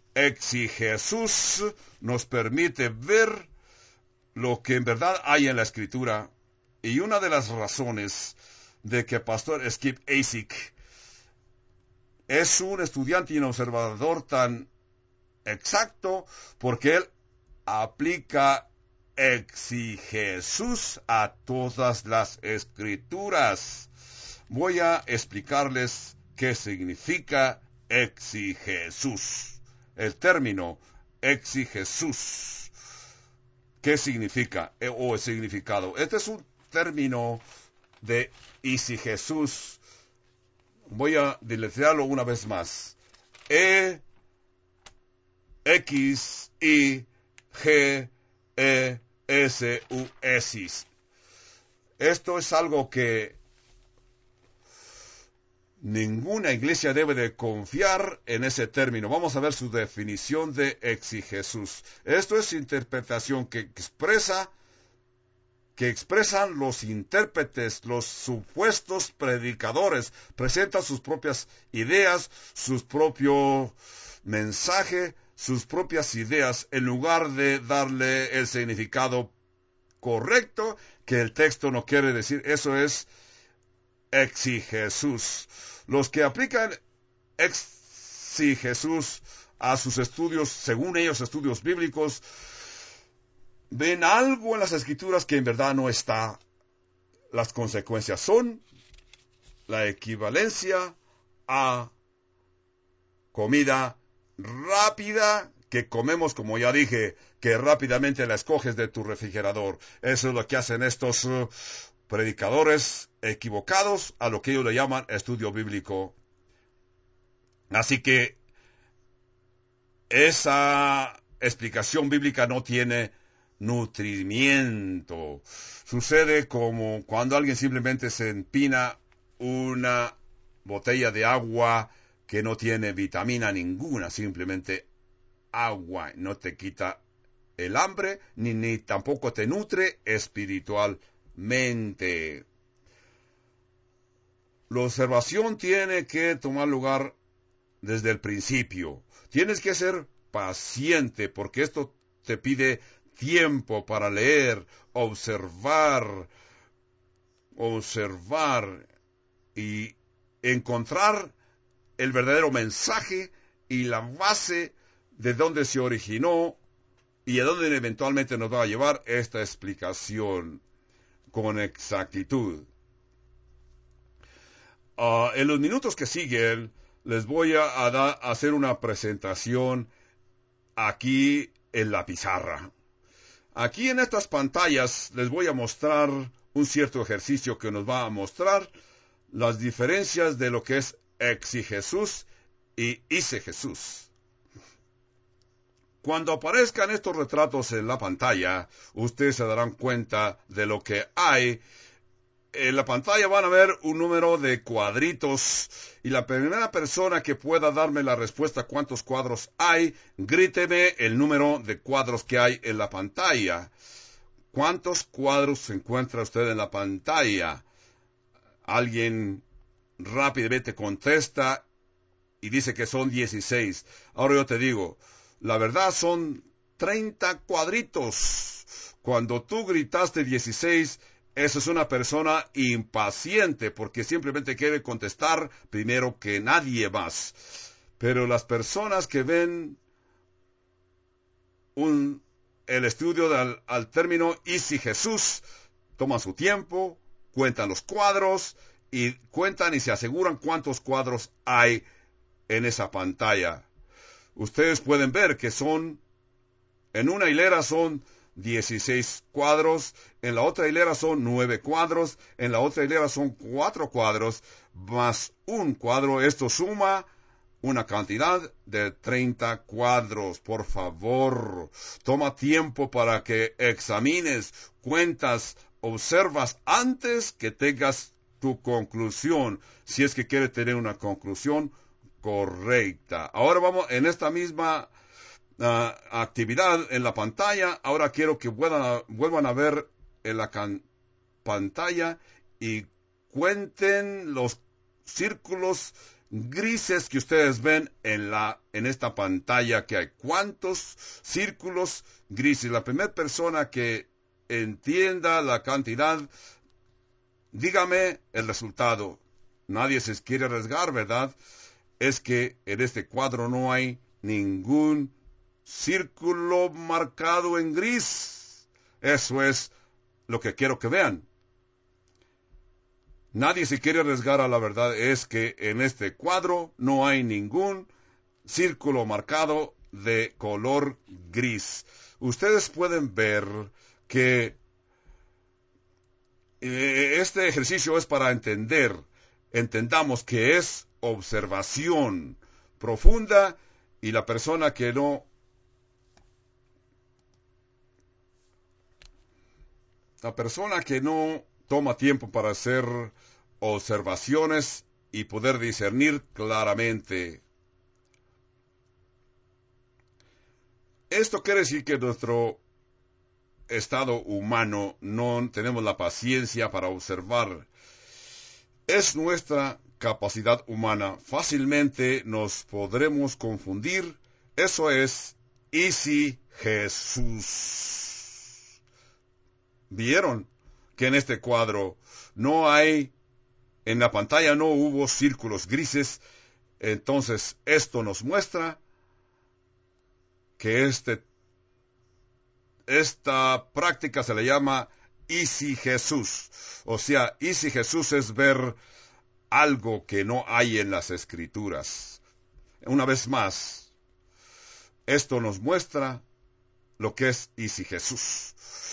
exegesis nos permite ver lo que en verdad hay en la Escritura, y una de las razones de que Pastor Skip Asik es un estudiante y un observador tan exacto, porque él aplica exegesis a todas las Escrituras. Voy a explicarles qué significa exegesis. El término exegesis. ¿Qué significa? Eh, o el significado. Este es un término de exegesis. Voy a deletrearlo una vez más. E X I G E S U S. Esto es algo que ninguna iglesia debe de confiar en ese término. Vamos a ver su definición de exegesis. Esto es interpretación que expresa, que expresan los intérpretes, los supuestos predicadores, presentan sus propias ideas, sus propios mensajes, sus propias ideas, en lugar de darle el significado correcto que el texto no quiere decir. Eso es exegesis. Los que aplican exegesis a sus estudios, según ellos estudios bíblicos, ven algo en las Escrituras que en verdad no está. Las consecuencias son la equivalencia a comida rápida que comemos, como ya dije, que rápidamente la escoges de tu refrigerador. Eso es lo que hacen estos uh, predicadores equivocados a lo que ellos le llaman estudio bíblico. Así que esa explicación bíblica no tiene nutrimiento. Sucede como cuando alguien simplemente se empina una botella de agua que no tiene vitamina ninguna, simplemente agua, no te quita el hambre, ni, ni tampoco te nutre espiritualmente. La observación tiene que tomar lugar desde el principio. Tienes que ser paciente, porque esto te pide tiempo para leer, observar, observar y encontrar el verdadero mensaje y la base de dónde se originó y a dónde eventualmente nos va a llevar esta explicación con exactitud. Uh, en los minutos que siguen, les voy a, a, da, a hacer una presentación aquí en la pizarra. Aquí en estas pantallas les voy a mostrar un cierto ejercicio que nos va a mostrar las diferencias de lo que es exegesis y eisegesis. Cuando aparezcan estos retratos en la pantalla, ustedes se darán cuenta de lo que hay. En la pantalla van a ver un número de cuadritos y la primera persona que pueda darme la respuesta a cuántos cuadros hay, gríteme el número de cuadros que hay en la pantalla. ¿Cuántos cuadros se encuentra usted en la pantalla? Alguien rápidamente contesta y dice que son dieciséis. Ahora yo te digo, la verdad son treinta cuadritos. Cuando tú gritaste dieciséis, esa es una persona impaciente porque simplemente quiere contestar primero que nadie más. Pero las personas que ven un, el estudio del, al término eisegesis toman su tiempo, cuentan los cuadros y cuentan y se aseguran cuántos cuadros hay en esa pantalla. Ustedes pueden ver que son, en una hilera son dieciséis cuadros, en la otra hilera son nueve cuadros, en la otra hilera son cuatro cuadros, más un cuadro. Esto suma una cantidad de treinta cuadros. Por favor, toma tiempo para que examines, cuentas, observas antes que tengas tu conclusión, si es que quieres tener una conclusión correcta. Ahora vamos en esta misma Uh, actividad en la pantalla. Ahora quiero que vuelvan, vuelvan a ver en la can pantalla y cuenten los círculos grises que ustedes ven en la en esta pantalla que hay. ¿Cuántos círculos grises? La primera persona que entienda la cantidad, dígame el resultado. Nadie se quiere arriesgar, ¿verdad? Es que en este cuadro no hay ningún círculo marcado en gris. Eso es lo que quiero que vean. Nadie se quiere arriesgar a la verdad. Es que en este cuadro no hay ningún círculo marcado de color gris. Ustedes pueden ver que eh, este ejercicio es para entender. Entendamos que es observación profunda y la persona que no La persona que no toma tiempo para hacer observaciones y poder discernir claramente. Esto quiere decir que nuestro estado humano no tenemos la paciencia para observar. Es nuestra capacidad humana. Fácilmente nos podremos confundir. Eso es eisegesis. Vieron que en este cuadro no hay, en la pantalla no hubo círculos grises. Entonces esto nos muestra que este, esta práctica se le llama eisegesis. O sea, eisegesis es ver algo que no hay en las escrituras. Una vez más, esto nos muestra lo que es eisegesis.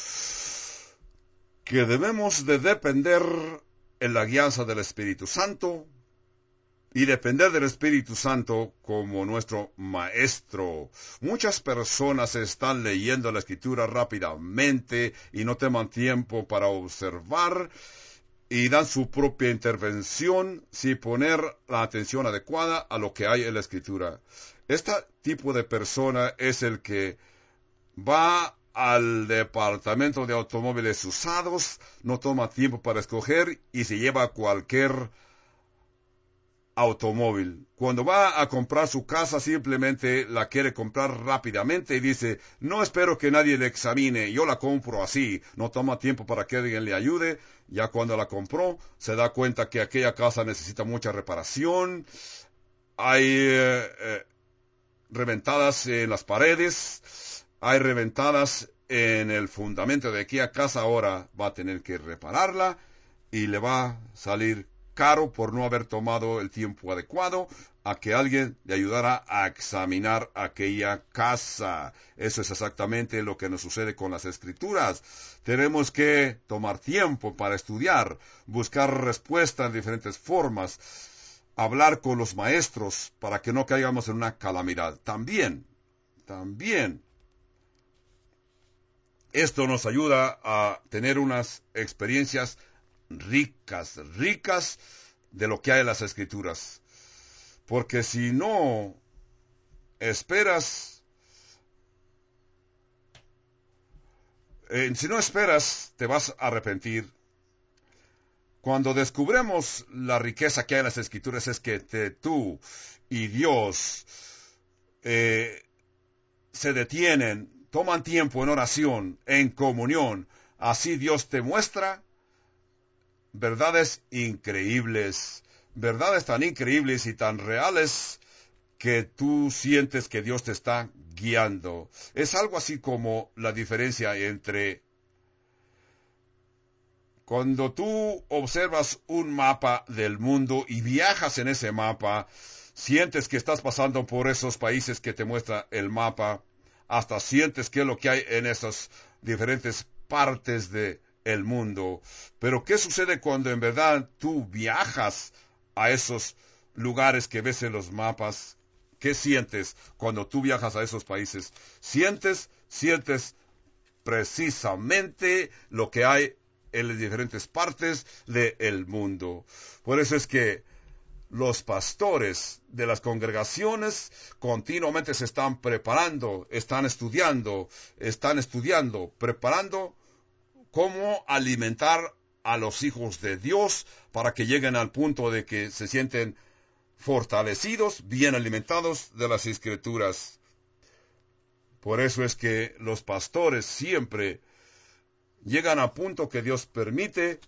Que debemos de depender en la guianza del Espíritu Santo y depender del Espíritu Santo como nuestro maestro. Muchas personas están leyendo la Escritura rápidamente y no toman tiempo para observar y dan su propia intervención sin poner la atención adecuada a lo que hay en la Escritura. Este tipo de persona es el que va al departamento de automóviles usados, no toma tiempo para escoger y se lleva cualquier automóvil. Cuando va a comprar su casa, simplemente la quiere comprar rápidamente y dice, no espero que nadie le examine, yo la compro así, no toma tiempo para que alguien le ayude. Ya cuando la compró, se da cuenta que aquella casa necesita mucha reparación, hay eh, eh, reventadas en las paredes, hay reventadas en el fundamento de aquella casa. Ahora va a tener que repararla y le va a salir caro por no haber tomado el tiempo adecuado a que alguien le ayudara a examinar aquella casa. Eso es exactamente lo que nos sucede con las Escrituras. Tenemos que tomar tiempo para estudiar, buscar respuestas en diferentes formas, hablar con los maestros para que no caigamos en una calamidad. También, también, esto nos ayuda a tener unas experiencias ricas, ricas de lo que hay en las Escrituras. Porque si no esperas, eh, si no esperas, te vas a arrepentir. Cuando descubremos la riqueza que hay en las Escrituras, es que te, tú y Dios eh, se detienen, toman tiempo en oración, en comunión. Así Dios te muestra verdades increíbles, verdades tan increíbles y tan reales que tú sientes que Dios te está guiando. Es algo así como la diferencia entre cuando tú observas un mapa del mundo y viajas en ese mapa, sientes que estás pasando por esos países que te muestra el mapa, hasta sientes que es lo que hay en esas diferentes partes de el mundo. Pero ¿qué sucede cuando en verdad tú viajas a esos lugares que ves en los mapas? ¿Qué sientes cuando tú viajas a esos países? Sientes, sientes precisamente lo que hay en las diferentes partes del mundo. Por eso es que los pastores de las congregaciones continuamente se están preparando, están estudiando, están estudiando, preparando cómo alimentar a los hijos de Dios para que lleguen al punto de que se sienten fortalecidos, bien alimentados de las Escrituras. Por eso es que los pastores siempre llegan a punto que Dios permite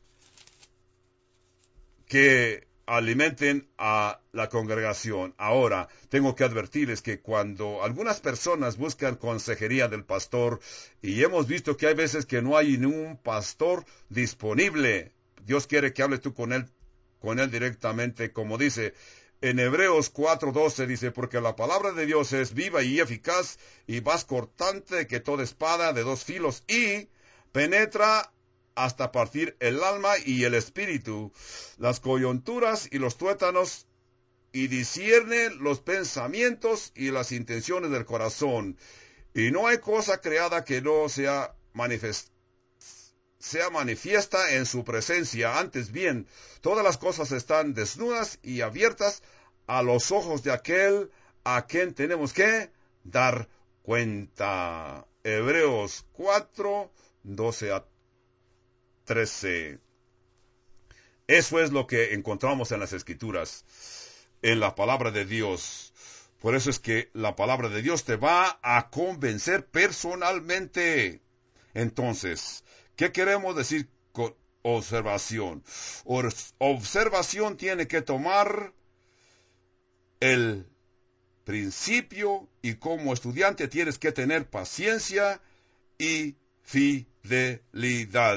que alimenten a la congregación. Ahora, tengo que advertirles que cuando algunas personas buscan consejería del pastor, y hemos visto que hay veces que no hay ningún pastor disponible, Dios quiere que hables tú con él, con él directamente, como dice en Hebreos cuatro doce, dice, porque la palabra de Dios es viva y eficaz, y más cortante que toda espada de dos filos, y penetra hasta partir el alma y el espíritu, las coyunturas y los tuétanos, y discierne los pensamientos y las intenciones del corazón. Y no hay cosa creada que no sea, manifest sea manifiesta en su presencia. Antes bien, todas las cosas están desnudas y abiertas a los ojos de aquel a quien tenemos que dar cuenta. Hebreos cuatro doce a trece. Eso es lo que encontramos en las Escrituras, en la palabra de Dios. Por eso es que la palabra de Dios te va a convencer personalmente. Entonces, ¿qué queremos decir con observación? Observación tiene que tomar el principio, y como estudiante tienes que tener paciencia y fidelidad.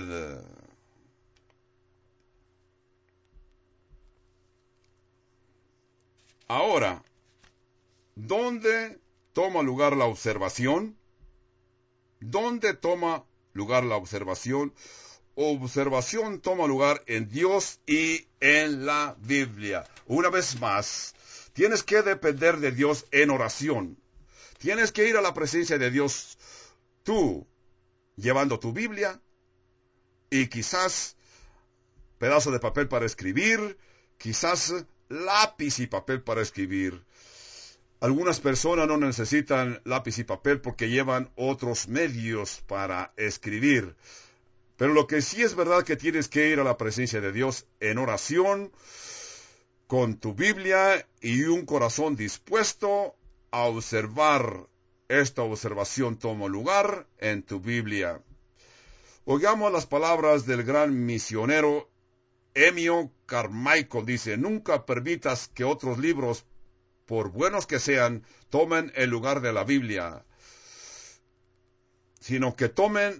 Ahora, ¿dónde toma lugar la observación? ¿Dónde toma lugar la observación? Observación toma lugar en Dios y en la Biblia. Una vez más, tienes que depender de Dios en oración. Tienes que ir a la presencia de Dios tú, llevando tu Biblia y quizás pedazo de papel para escribir, quizás lápiz y papel para escribir. Algunas personas no necesitan lápiz y papel porque llevan otros medios para escribir. Pero lo que sí es verdad que tienes que ir a la presencia de Dios en oración con tu Biblia y un corazón dispuesto a observar. Esta observación toma lugar en tu Biblia. Oigamos las palabras del gran misionero Ennio Carmichael. Dice: nunca permitas que otros libros, por buenos que sean, tomen el lugar de la Biblia, sino que tomen,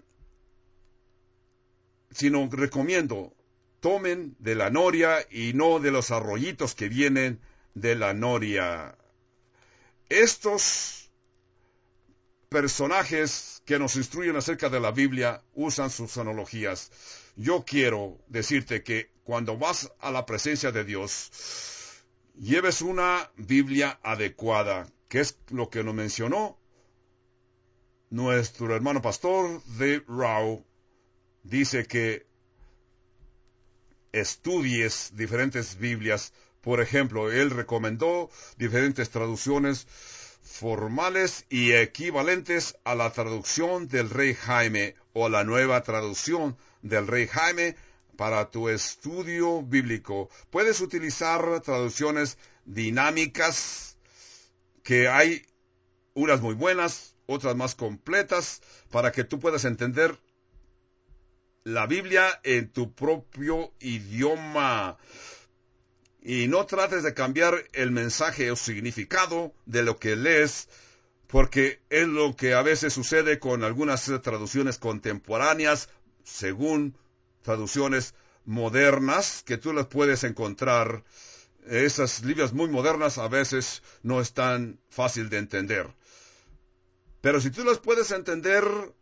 sino recomiendo, tomen de la noria y no de los arroyitos que vienen de la noria. Estos personajes que nos instruyen acerca de la Biblia usan sus analogías. Yo quiero decirte que cuando vas a la presencia de Dios, lleves una Biblia adecuada, que es lo que nos mencionó nuestro hermano pastor Dave Rao. Dice que estudies diferentes Biblias. Por ejemplo, él recomendó diferentes traducciones formales y equivalentes a la traducción del Rey Jaime o la nueva traducción del Rey Jaime para tu estudio bíblico. Puedes utilizar traducciones dinámicas, que hay unas muy buenas, otras más completas, para que tú puedas entender la Biblia en tu propio idioma. Y no trates de cambiar el mensaje o significado de lo que lees, porque es lo que a veces sucede con algunas traducciones contemporáneas, según traducciones modernas, que tú las puedes encontrar. Esas Biblias muy modernas a veces no es tan fácil de entender. Pero si tú las puedes entender,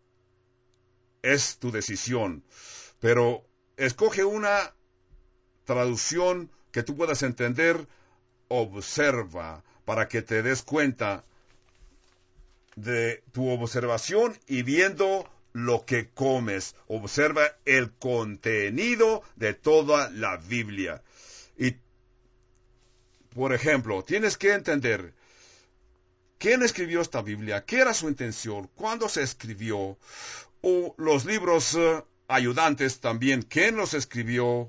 es tu decisión. Pero escoge una traducción que tú puedas entender. Observa para que te des cuenta de tu observación y viendo lo que comes. Observa el contenido de toda la Biblia. Y, por ejemplo, tienes que entender quién escribió esta Biblia, qué era su intención, cuándo se escribió, o los libros uh, ayudantes también, quién los escribió.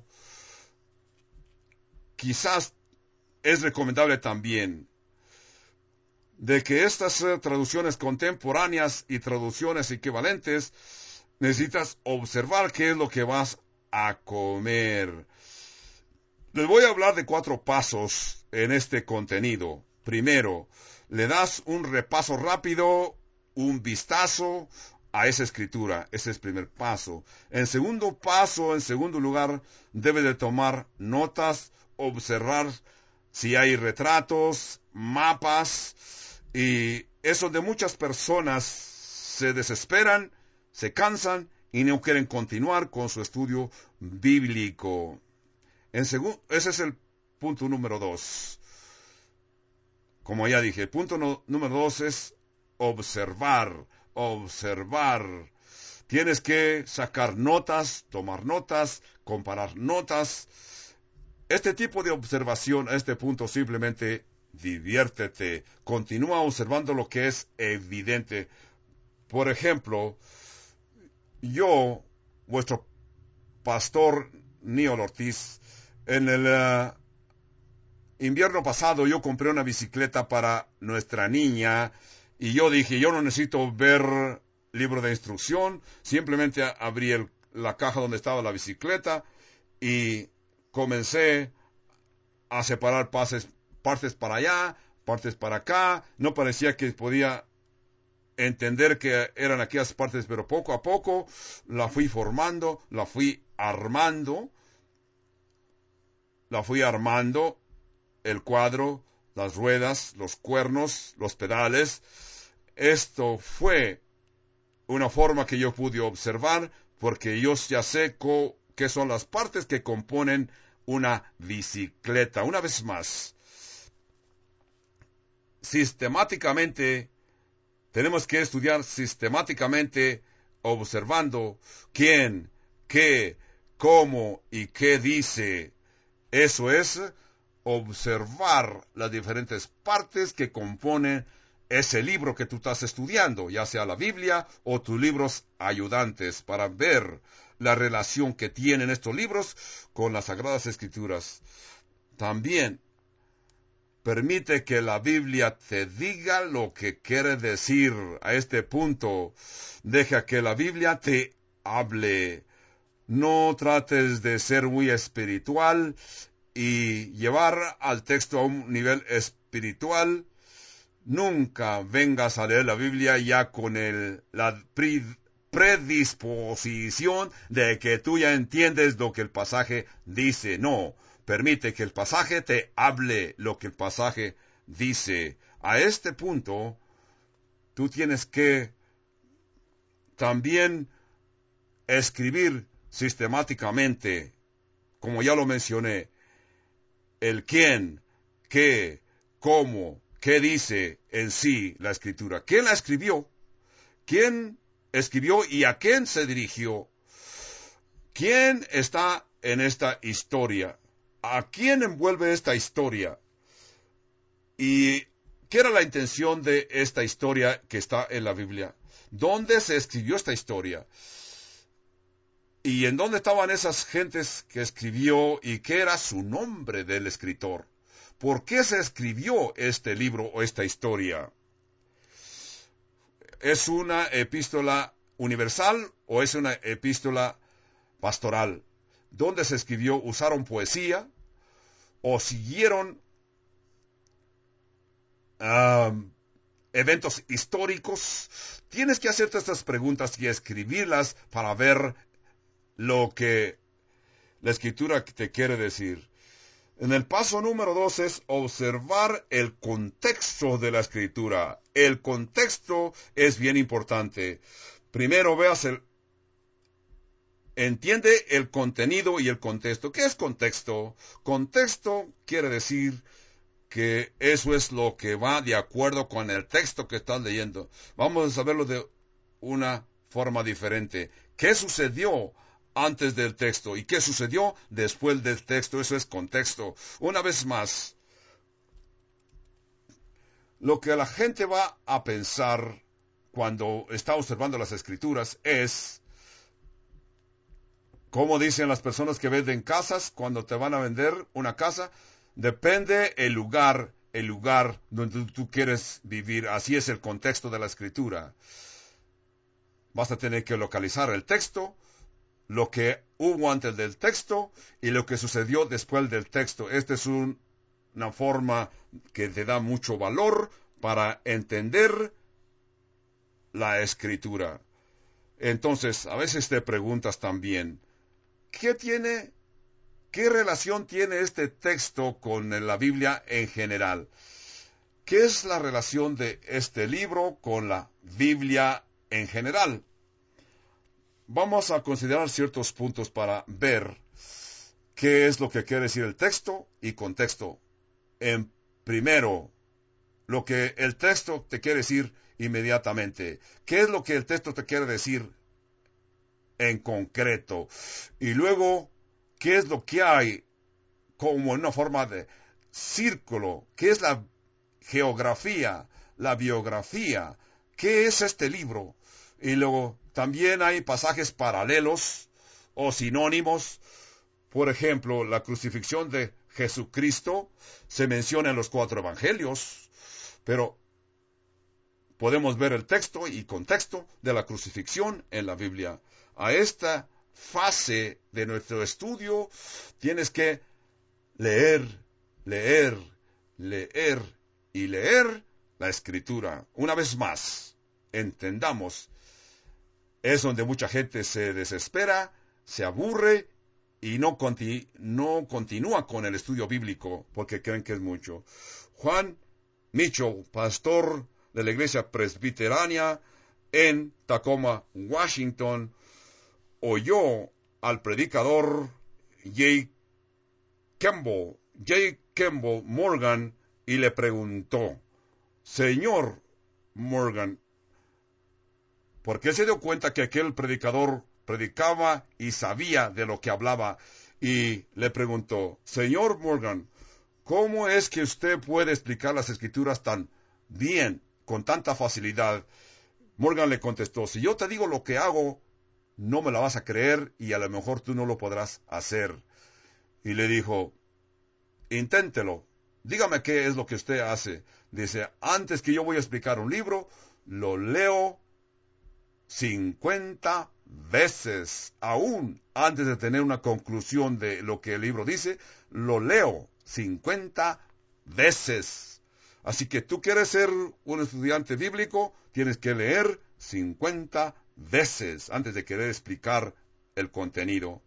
Quizás es recomendable también de que estas uh, traducciones contemporáneas y traducciones equivalentes, necesitas observar qué es lo que vas a comer. Les voy a hablar de cuatro pasos en este contenido. Primero, le das un repaso rápido, un vistazo a esa escritura. Ese es el primer paso. En segundo paso, en segundo lugar, debe de tomar notas, observar si hay retratos, mapas, y eso de muchas personas se desesperan, se cansan y no quieren continuar con su estudio bíblico. En segu- ese es el punto número dos. Como ya dije, el punto no, número dos es observar, observar. Tienes que sacar notas, tomar notas, comparar notas. Este tipo de observación, a este punto, simplemente diviértete. Continúa observando lo que es evidente. Por ejemplo, yo, vuestro pastor Neil Ortiz, en el uh, invierno pasado yo compré una bicicleta para nuestra niña y yo dije, yo no necesito ver libro de instrucción, simplemente abrí el, la caja donde estaba la bicicleta y comencé a separar pases, partes para allá, partes para acá. No parecía que podía entender que eran aquellas partes, pero poco a poco la fui formando, la fui armando, la fui armando, el cuadro, las ruedas, los cuernos, los pedales. Esto fue una forma que yo pude observar, porque yo ya sé co- qué son las partes que componen una bicicleta. Una vez más, sistemáticamente, tenemos que estudiar sistemáticamente, observando quién, qué, cómo y qué dice. Eso es observar las diferentes partes que componen ese libro que tú estás estudiando, ya sea la Biblia o tus libros ayudantes, para ver la relación que tienen estos libros con las Sagradas Escrituras. también permite que la Biblia te diga lo que quiere decir. A este punto, deja que la Biblia te hable. No trates de ser muy espiritual y llevar al texto a un nivel espiritual. Nunca vengas a leer la Biblia ya con el, la predisposición de que tú ya entiendes lo que el pasaje dice. No, permite que el pasaje te hable lo que el pasaje dice. A este punto, tú tienes que también escribir sistemáticamente, como ya lo mencioné, el quién, qué, cómo, qué dice en sí la Escritura. ¿Quién la escribió? ¿Quién escribió y a quién se dirigió? ¿Quién está en esta historia? ¿A quién envuelve esta historia? ¿Y qué era la intención de esta historia que está en la Biblia? ¿Dónde se escribió esta historia? ¿Y en dónde estaban esas gentes que escribió y qué era su nombre del escritor? ¿Por qué se escribió este libro o esta historia? ¿Es una epístola universal o es una epístola pastoral? ¿Dónde se escribió? ¿Usaron poesía? ¿O siguieron um, eventos históricos? Tienes que hacerte estas preguntas y escribirlas para ver lo que la Escritura te quiere decir. En el paso número dos es observar el contexto de la Escritura. El contexto es bien importante. Primero veas el... Entiende el contenido y el contexto. ¿Qué es contexto? Contexto quiere decir que eso es lo que va de acuerdo con el texto que estás leyendo. Vamos a saberlo de una forma diferente. ¿Qué sucedió antes del texto? ¿Y qué sucedió después del texto? Eso es contexto. Una vez más, lo que la gente va a pensar cuando está observando las Escrituras es, como dicen las personas que venden casas cuando te van a vender una casa, depende el lugar, el lugar donde tú quieres vivir. Así es el contexto de la Escritura. Vas a tener que localizar el texto, lo que hubo antes del texto y lo que sucedió después del texto. Esta es un, una forma que te da mucho valor para entender la Escritura. Entonces, a veces te preguntas también, ¿qué tiene, qué relación tiene este texto con la Biblia en general? ¿Qué es la relación de este libro con la Biblia en general? Vamos a considerar ciertos puntos para ver qué es lo que quiere decir el texto y contexto. En primero, lo que el texto te quiere decir inmediatamente. ¿Qué es lo que el texto te quiere decir en concreto? Y luego, ¿qué es lo que hay como en una forma de círculo? ¿Qué es la geografía, la biografía? ¿Qué es este libro? Y luego también hay pasajes paralelos o sinónimos. Por ejemplo, la crucifixión de Jesucristo se menciona en los cuatro evangelios, pero podemos ver el texto y contexto de la crucifixión en la Biblia. A esta fase de nuestro estudio tienes que leer, leer, leer y leer la Escritura. Una vez más, entendamos, es donde mucha gente se desespera, se aburre y no, conti- no continúa con el estudio bíblico porque creen que es mucho. Juan Mitchell, pastor de la iglesia presbiteriana en Tacoma, Washington, oyó al predicador J. Campbell, J. Campbell Morgan y le preguntó, Señor Morgan, ¿por qué se dio cuenta que aquel predicador predicaba y sabía de lo que hablaba? Y le preguntó, Señor Morgan, ¿cómo es que usted puede explicar las Escrituras tan bien, con tanta facilidad? Morgan le contestó, si yo te digo lo que hago, no me la vas a creer y a lo mejor tú no lo podrás hacer. Y le dijo, inténtelo. Dígame qué es lo que usted hace. Dice, antes que yo voy a explicar un libro, lo leo cincuenta veces. Aún antes de tener una conclusión de lo que el libro dice, lo leo cincuenta veces. Así que tú quieres ser un estudiante bíblico, tienes que leer cincuenta veces antes de querer explicar el contenido.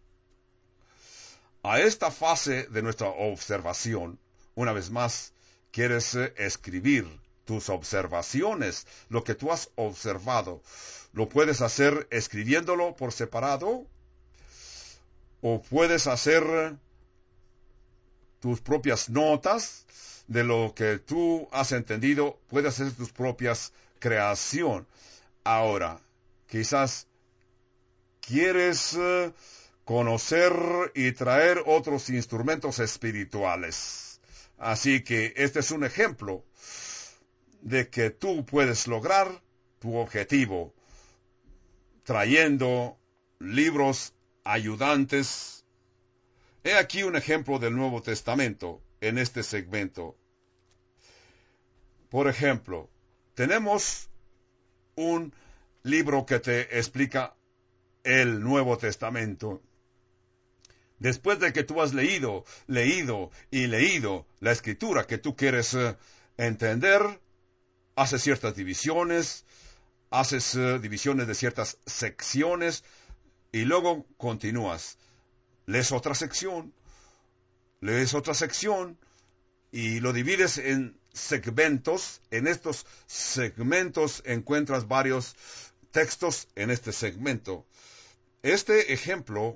A esta fase de nuestra observación, una vez más, quieres escribir tus observaciones, lo que tú has observado. Lo puedes hacer escribiéndolo por separado, o puedes hacer tus propias notas de lo que tú has entendido, puedes hacer tus propias creación. Ahora, quizás quieres uh, conocer y traer otros instrumentos espirituales. Así que este es un ejemplo de que tú puedes lograr tu objetivo trayendo libros ayudantes. He aquí un ejemplo del Nuevo Testamento en este segmento. Por ejemplo, tenemos un libro que te explica el Nuevo Testamento. Después de que tú has leído, leído y leído la escritura que tú quieres uh, entender, haces ciertas divisiones, haces uh, divisiones de ciertas secciones y luego continúas. Lees otra sección, lees otra sección y lo divides en segmentos. En estos segmentos encuentras varios textos en este segmento. Este ejemplo,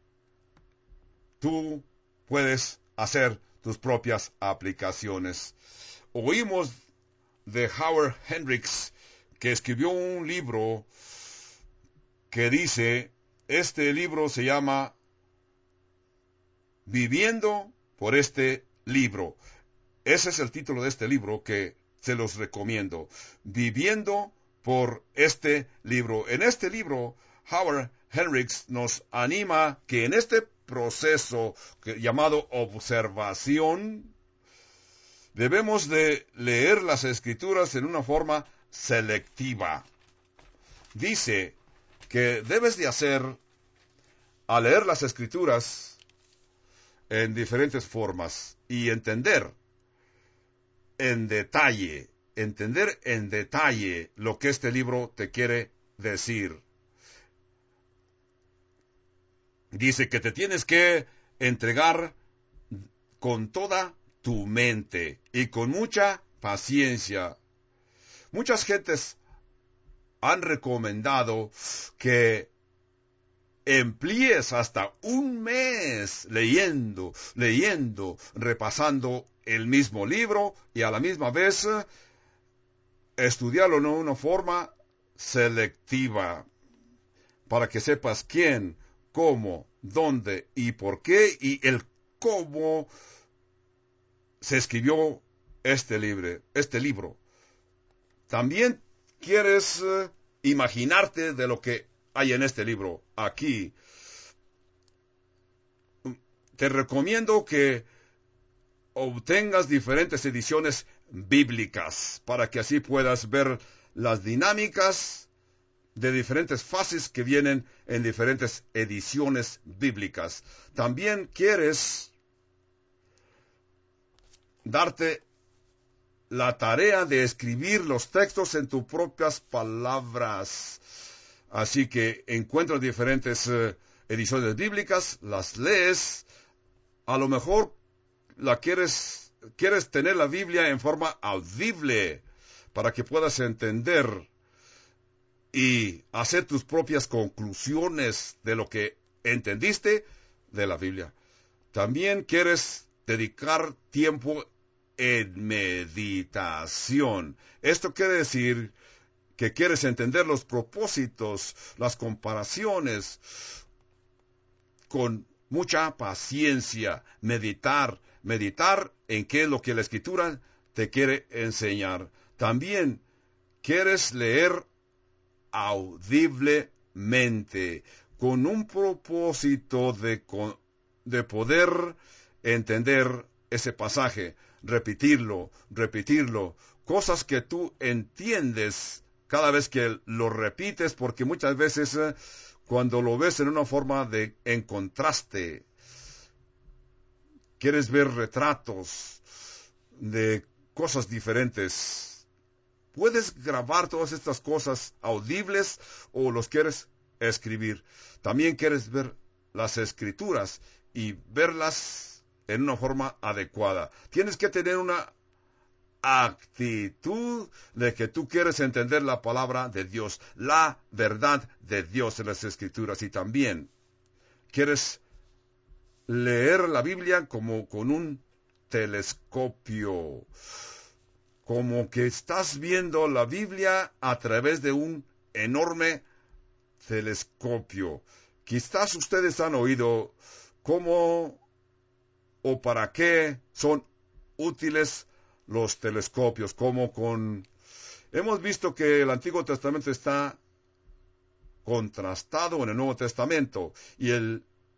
tú puedes hacer tus propias aplicaciones. Oímos de Howard Hendricks, que escribió un libro que dice, este libro se llama Viviendo por este libro. Ese es el título de este libro que se los recomiendo. Viviendo por este libro. En este libro, Howard Hendricks nos anima que en este proceso que, llamado observación, debemos de leer las escrituras en una forma selectiva. Dice que debes de hacer, al leer las escrituras, en diferentes formas y entender en detalle, entender en detalle lo que este libro te quiere decir. Dice que te tienes que entregar con toda tu mente y con mucha paciencia. Muchas gentes han recomendado que emplees hasta un mes leyendo, leyendo, repasando el mismo libro y a la misma vez estudiarlo de una forma selectiva para que sepas quién, cómo, dónde y por qué y el cómo se escribió este libro, este libro. También quieres uh, imaginarte de lo que hay en este libro. Aquí te recomiendo que obtengas diferentes ediciones bíblicas para que así puedas ver las dinámicas de diferentes fases que vienen en diferentes ediciones bíblicas. También quieres darte la tarea de escribir los textos en tus propias palabras. Así que encuentras diferentes uh, ediciones bíblicas, las lees. A lo mejor la quieres, quieres tener la Biblia en forma audible para que puedas entender y hacer tus propias conclusiones de lo que entendiste de la Biblia. También quieres dedicar tiempo en meditación. Esto quiere decir que quieres entender los propósitos, las comparaciones, con mucha paciencia, meditar, meditar en qué es lo que la Escritura te quiere enseñar. También quieres leer audiblemente, con un propósito de, de poder entender ese pasaje, repetirlo, repetirlo, cosas que tú entiendes cada vez que lo repites, porque muchas veces eh, cuando lo ves en una forma de en contraste, quieres ver retratos de cosas diferentes. Puedes grabar todas estas cosas audibles o los quieres escribir. También quieres ver las escrituras y verlas en una forma adecuada. Tienes que tener una actitud de que tú quieres entender la palabra de Dios, la verdad de Dios en las escrituras, y también quieres leer la Biblia como con un telescopio, como que estás viendo la Biblia a través de un enorme telescopio. Quizás ustedes han oído cómo o para qué son útiles los telescopios, como con... Hemos visto que el Antiguo Testamento está contrastado en el Nuevo Testamento, y el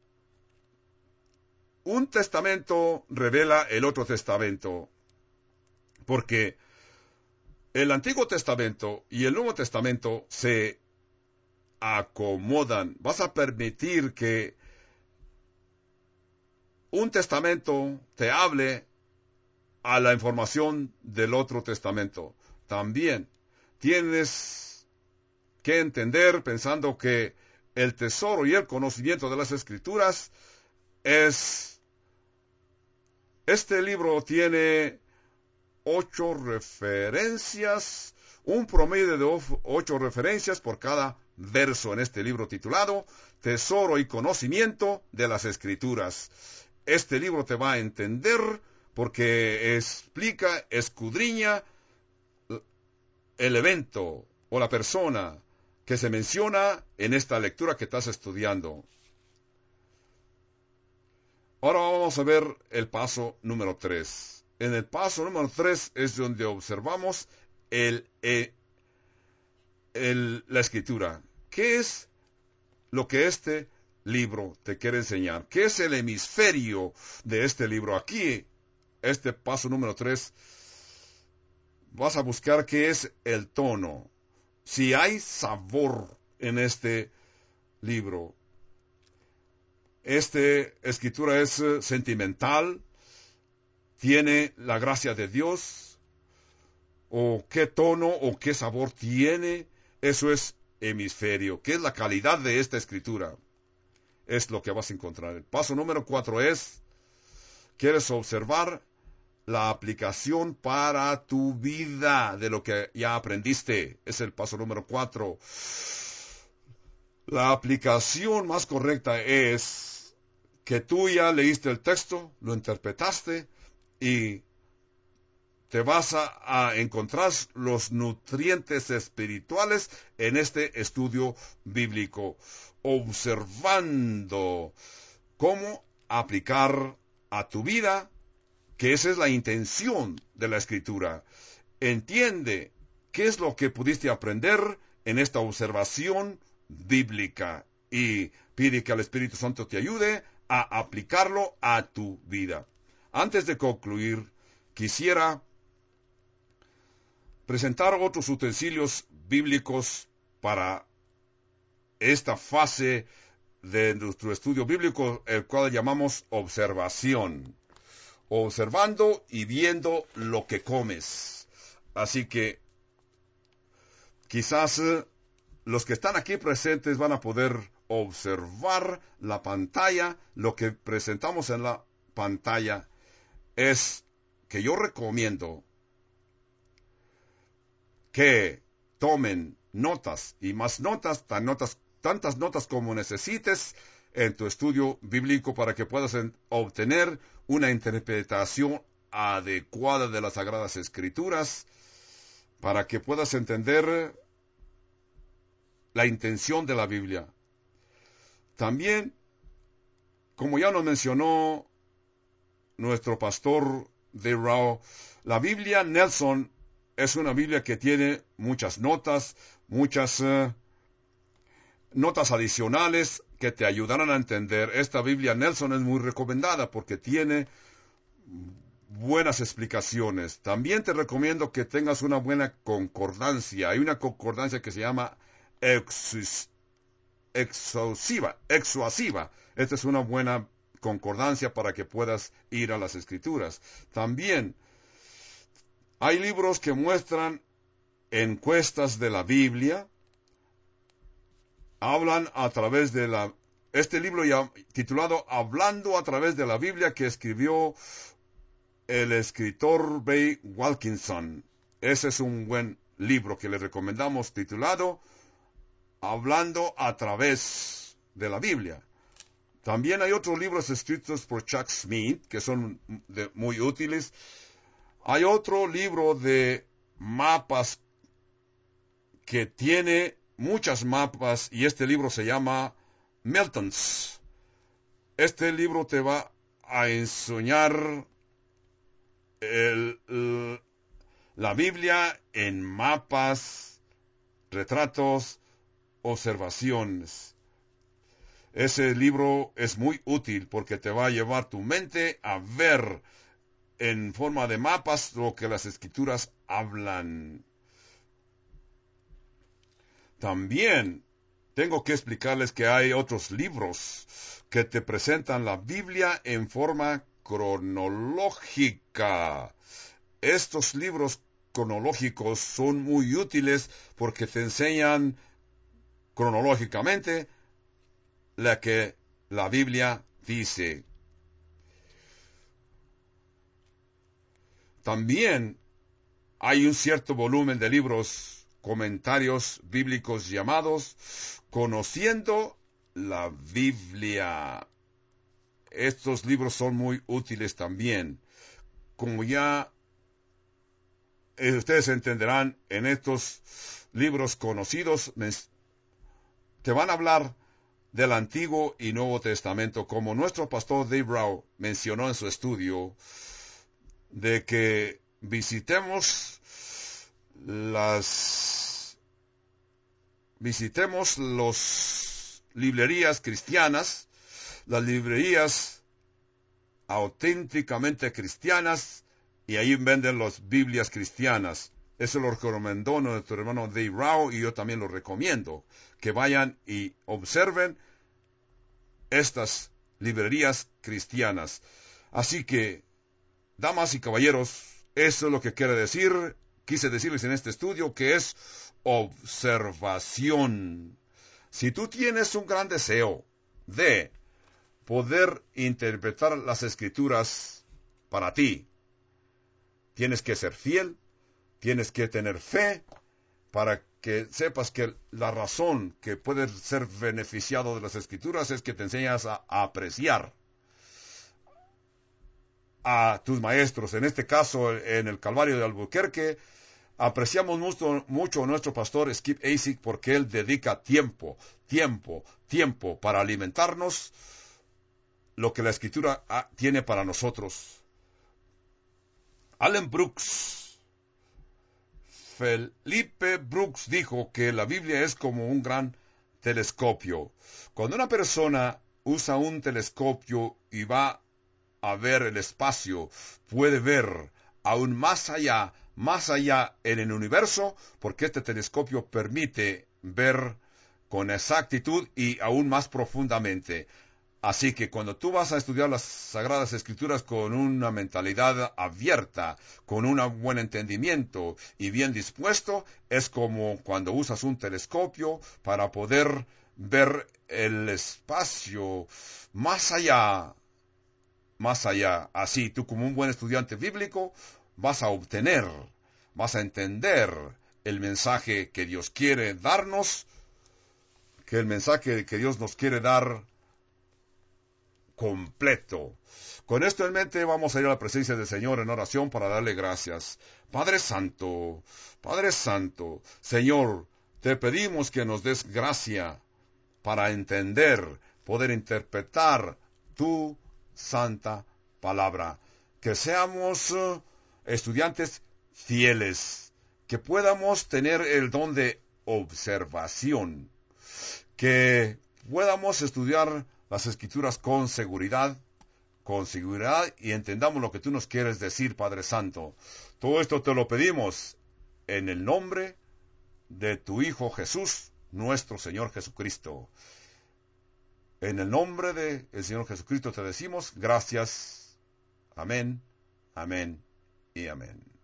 un testamento revela el otro testamento, porque el Antiguo Testamento y el Nuevo Testamento se acomodan. Vas a permitir que un testamento te hable a la información del otro testamento. También tienes que entender, pensando que el tesoro y el conocimiento de las Escrituras es... Este libro tiene ocho referencias, un promedio de ocho referencias por cada verso en este libro titulado Tesoro y Conocimiento de las Escrituras. Este libro te va a entender porque explica, escudriña el evento o la persona que se menciona en esta lectura que estás estudiando. Ahora vamos a ver el paso número tres. En el paso número tres es donde observamos el, el, el, la escritura. ¿Qué es lo que este libro te quiere enseñar? ¿Qué es el hemisferio de este libro? Aquí, este paso número tres, vas a buscar qué es el tono. Si hay sabor en este libro. Esta escritura es uh, sentimental, tiene la gracia de Dios, o qué tono o qué sabor tiene. Eso es hemisferio. ¿Qué es la calidad de esta escritura? Es lo que vas a encontrar. El paso número cuatro es, quieres observar la aplicación para tu vida de lo que ya aprendiste. Es el paso número cuatro. La aplicación más correcta es que tú ya leíste el texto, lo interpretaste y te vas a, a encontrar los nutrientes espirituales en este estudio bíblico, observando cómo aplicar a tu vida, que esa es la intención de la escritura. Entiende qué es lo que pudiste aprender en esta observación bíblica y pide que el Espíritu Santo te ayude a aplicarlo a tu vida. Antes de concluir, quisiera presentar otros utensilios bíblicos para esta fase de nuestro estudio bíblico, el cual llamamos observación. Observando y viendo lo que comes. Así que quizás los que están aquí presentes van a poder observar la pantalla. Lo que presentamos en la pantalla es que yo recomiendo que tomen notas y más notas, tan notas, tantas notas como necesites en tu estudio bíblico para que puedas en, obtener una interpretación adecuada de las Sagradas Escrituras, para que puedas entender la intención de la Biblia. También, como ya nos mencionó nuestro pastor de Rao, la Biblia Nelson es una Biblia que tiene muchas notas, muchas uh, notas adicionales que te ayudarán a entender. Esta Biblia Nelson es muy recomendada porque tiene buenas explicaciones. También te recomiendo que tengas una buena concordancia. Hay una concordancia que se llama exus, exhaustiva, exhaustiva. Esta es una buena concordancia para que puedas ir a las Escrituras. También hay libros que muestran encuestas de la Biblia. Hablan a través de la... Este libro ya titulado Hablando a través de la Biblia, que escribió el escritor Ray Wilkinson. Ese es un buen libro que le recomendamos, titulado Hablando a través de la Biblia. También hay otros libros escritos por Chuck Smith que son de, muy útiles. Hay otro libro de mapas que tiene muchas mapas, y este libro se llama Milton's. Este libro te va a enseñar el, el, la Biblia en mapas, retratos, observaciones. Ese libro es muy útil porque te va a llevar tu mente a ver en forma de mapas lo que las Escrituras hablan. También tengo que explicarles que hay otros libros que te presentan la Biblia en forma cronológica. Estos libros cronológicos son muy útiles porque te enseñan cronológicamente lo que la Biblia dice. También hay un cierto volumen de libros, comentarios bíblicos llamados Conociendo la Biblia. Estos libros son muy útiles también. Como ya eh, ustedes entenderán, en estos libros conocidos te van a hablar del Antiguo y Nuevo Testamento, como nuestro pastor Dave Rao mencionó en su estudio, de que visitemos las visitemos las librerías cristianas, las librerías auténticamente cristianas, y ahí venden las Biblias cristianas. Eso lo recomendó nuestro hermano Dave Rao, y yo también lo recomiendo, que vayan y observen estas librerías cristianas. Así que, damas y caballeros, eso es lo que quiere decir, quise decirles en este estudio, que es observación. Si tú tienes un gran deseo de poder interpretar las Escrituras para ti, tienes que ser fiel, tienes que tener fe, para que sepas que la razón que puedes ser beneficiado de las Escrituras es que te enseñas a, a apreciar a tus maestros. En este caso, en el Calvario de Albuquerque, apreciamos mucho, mucho a nuestro pastor Skip Asik, porque él dedica tiempo, tiempo, tiempo para alimentarnos lo que la Escritura tiene para nosotros. Allen Brooks, Felipe Brooks dijo que la Biblia es como un gran telescopio. Cuando una persona usa un telescopio y va a ver el espacio, puede ver aún más allá, más allá en el universo, porque este telescopio permite ver con exactitud y aún más profundamente. Así que cuando tú vas a estudiar las Sagradas Escrituras con una mentalidad abierta, con un buen entendimiento y bien dispuesto, es como cuando usas un telescopio para poder ver el espacio más allá, más allá. Así tú, como un buen estudiante bíblico, vas a obtener, vas a entender el mensaje que Dios quiere darnos, que el mensaje que Dios nos quiere dar completo. Con esto en mente, vamos a ir a la presencia del Señor en oración para darle gracias. Padre Santo, Padre Santo, Señor, te pedimos que nos des gracia para entender, poder interpretar tu santa palabra. Que seamos uh, estudiantes fieles, que podamos tener el don de observación, que podamos estudiar las Escrituras con seguridad, con seguridad y entendamos lo que tú nos quieres decir, Padre Santo. Todo esto te lo pedimos en el nombre de tu Hijo Jesús, nuestro Señor Jesucristo. En el nombre del Señor Jesucristo te decimos gracias. Amén, amén y amén.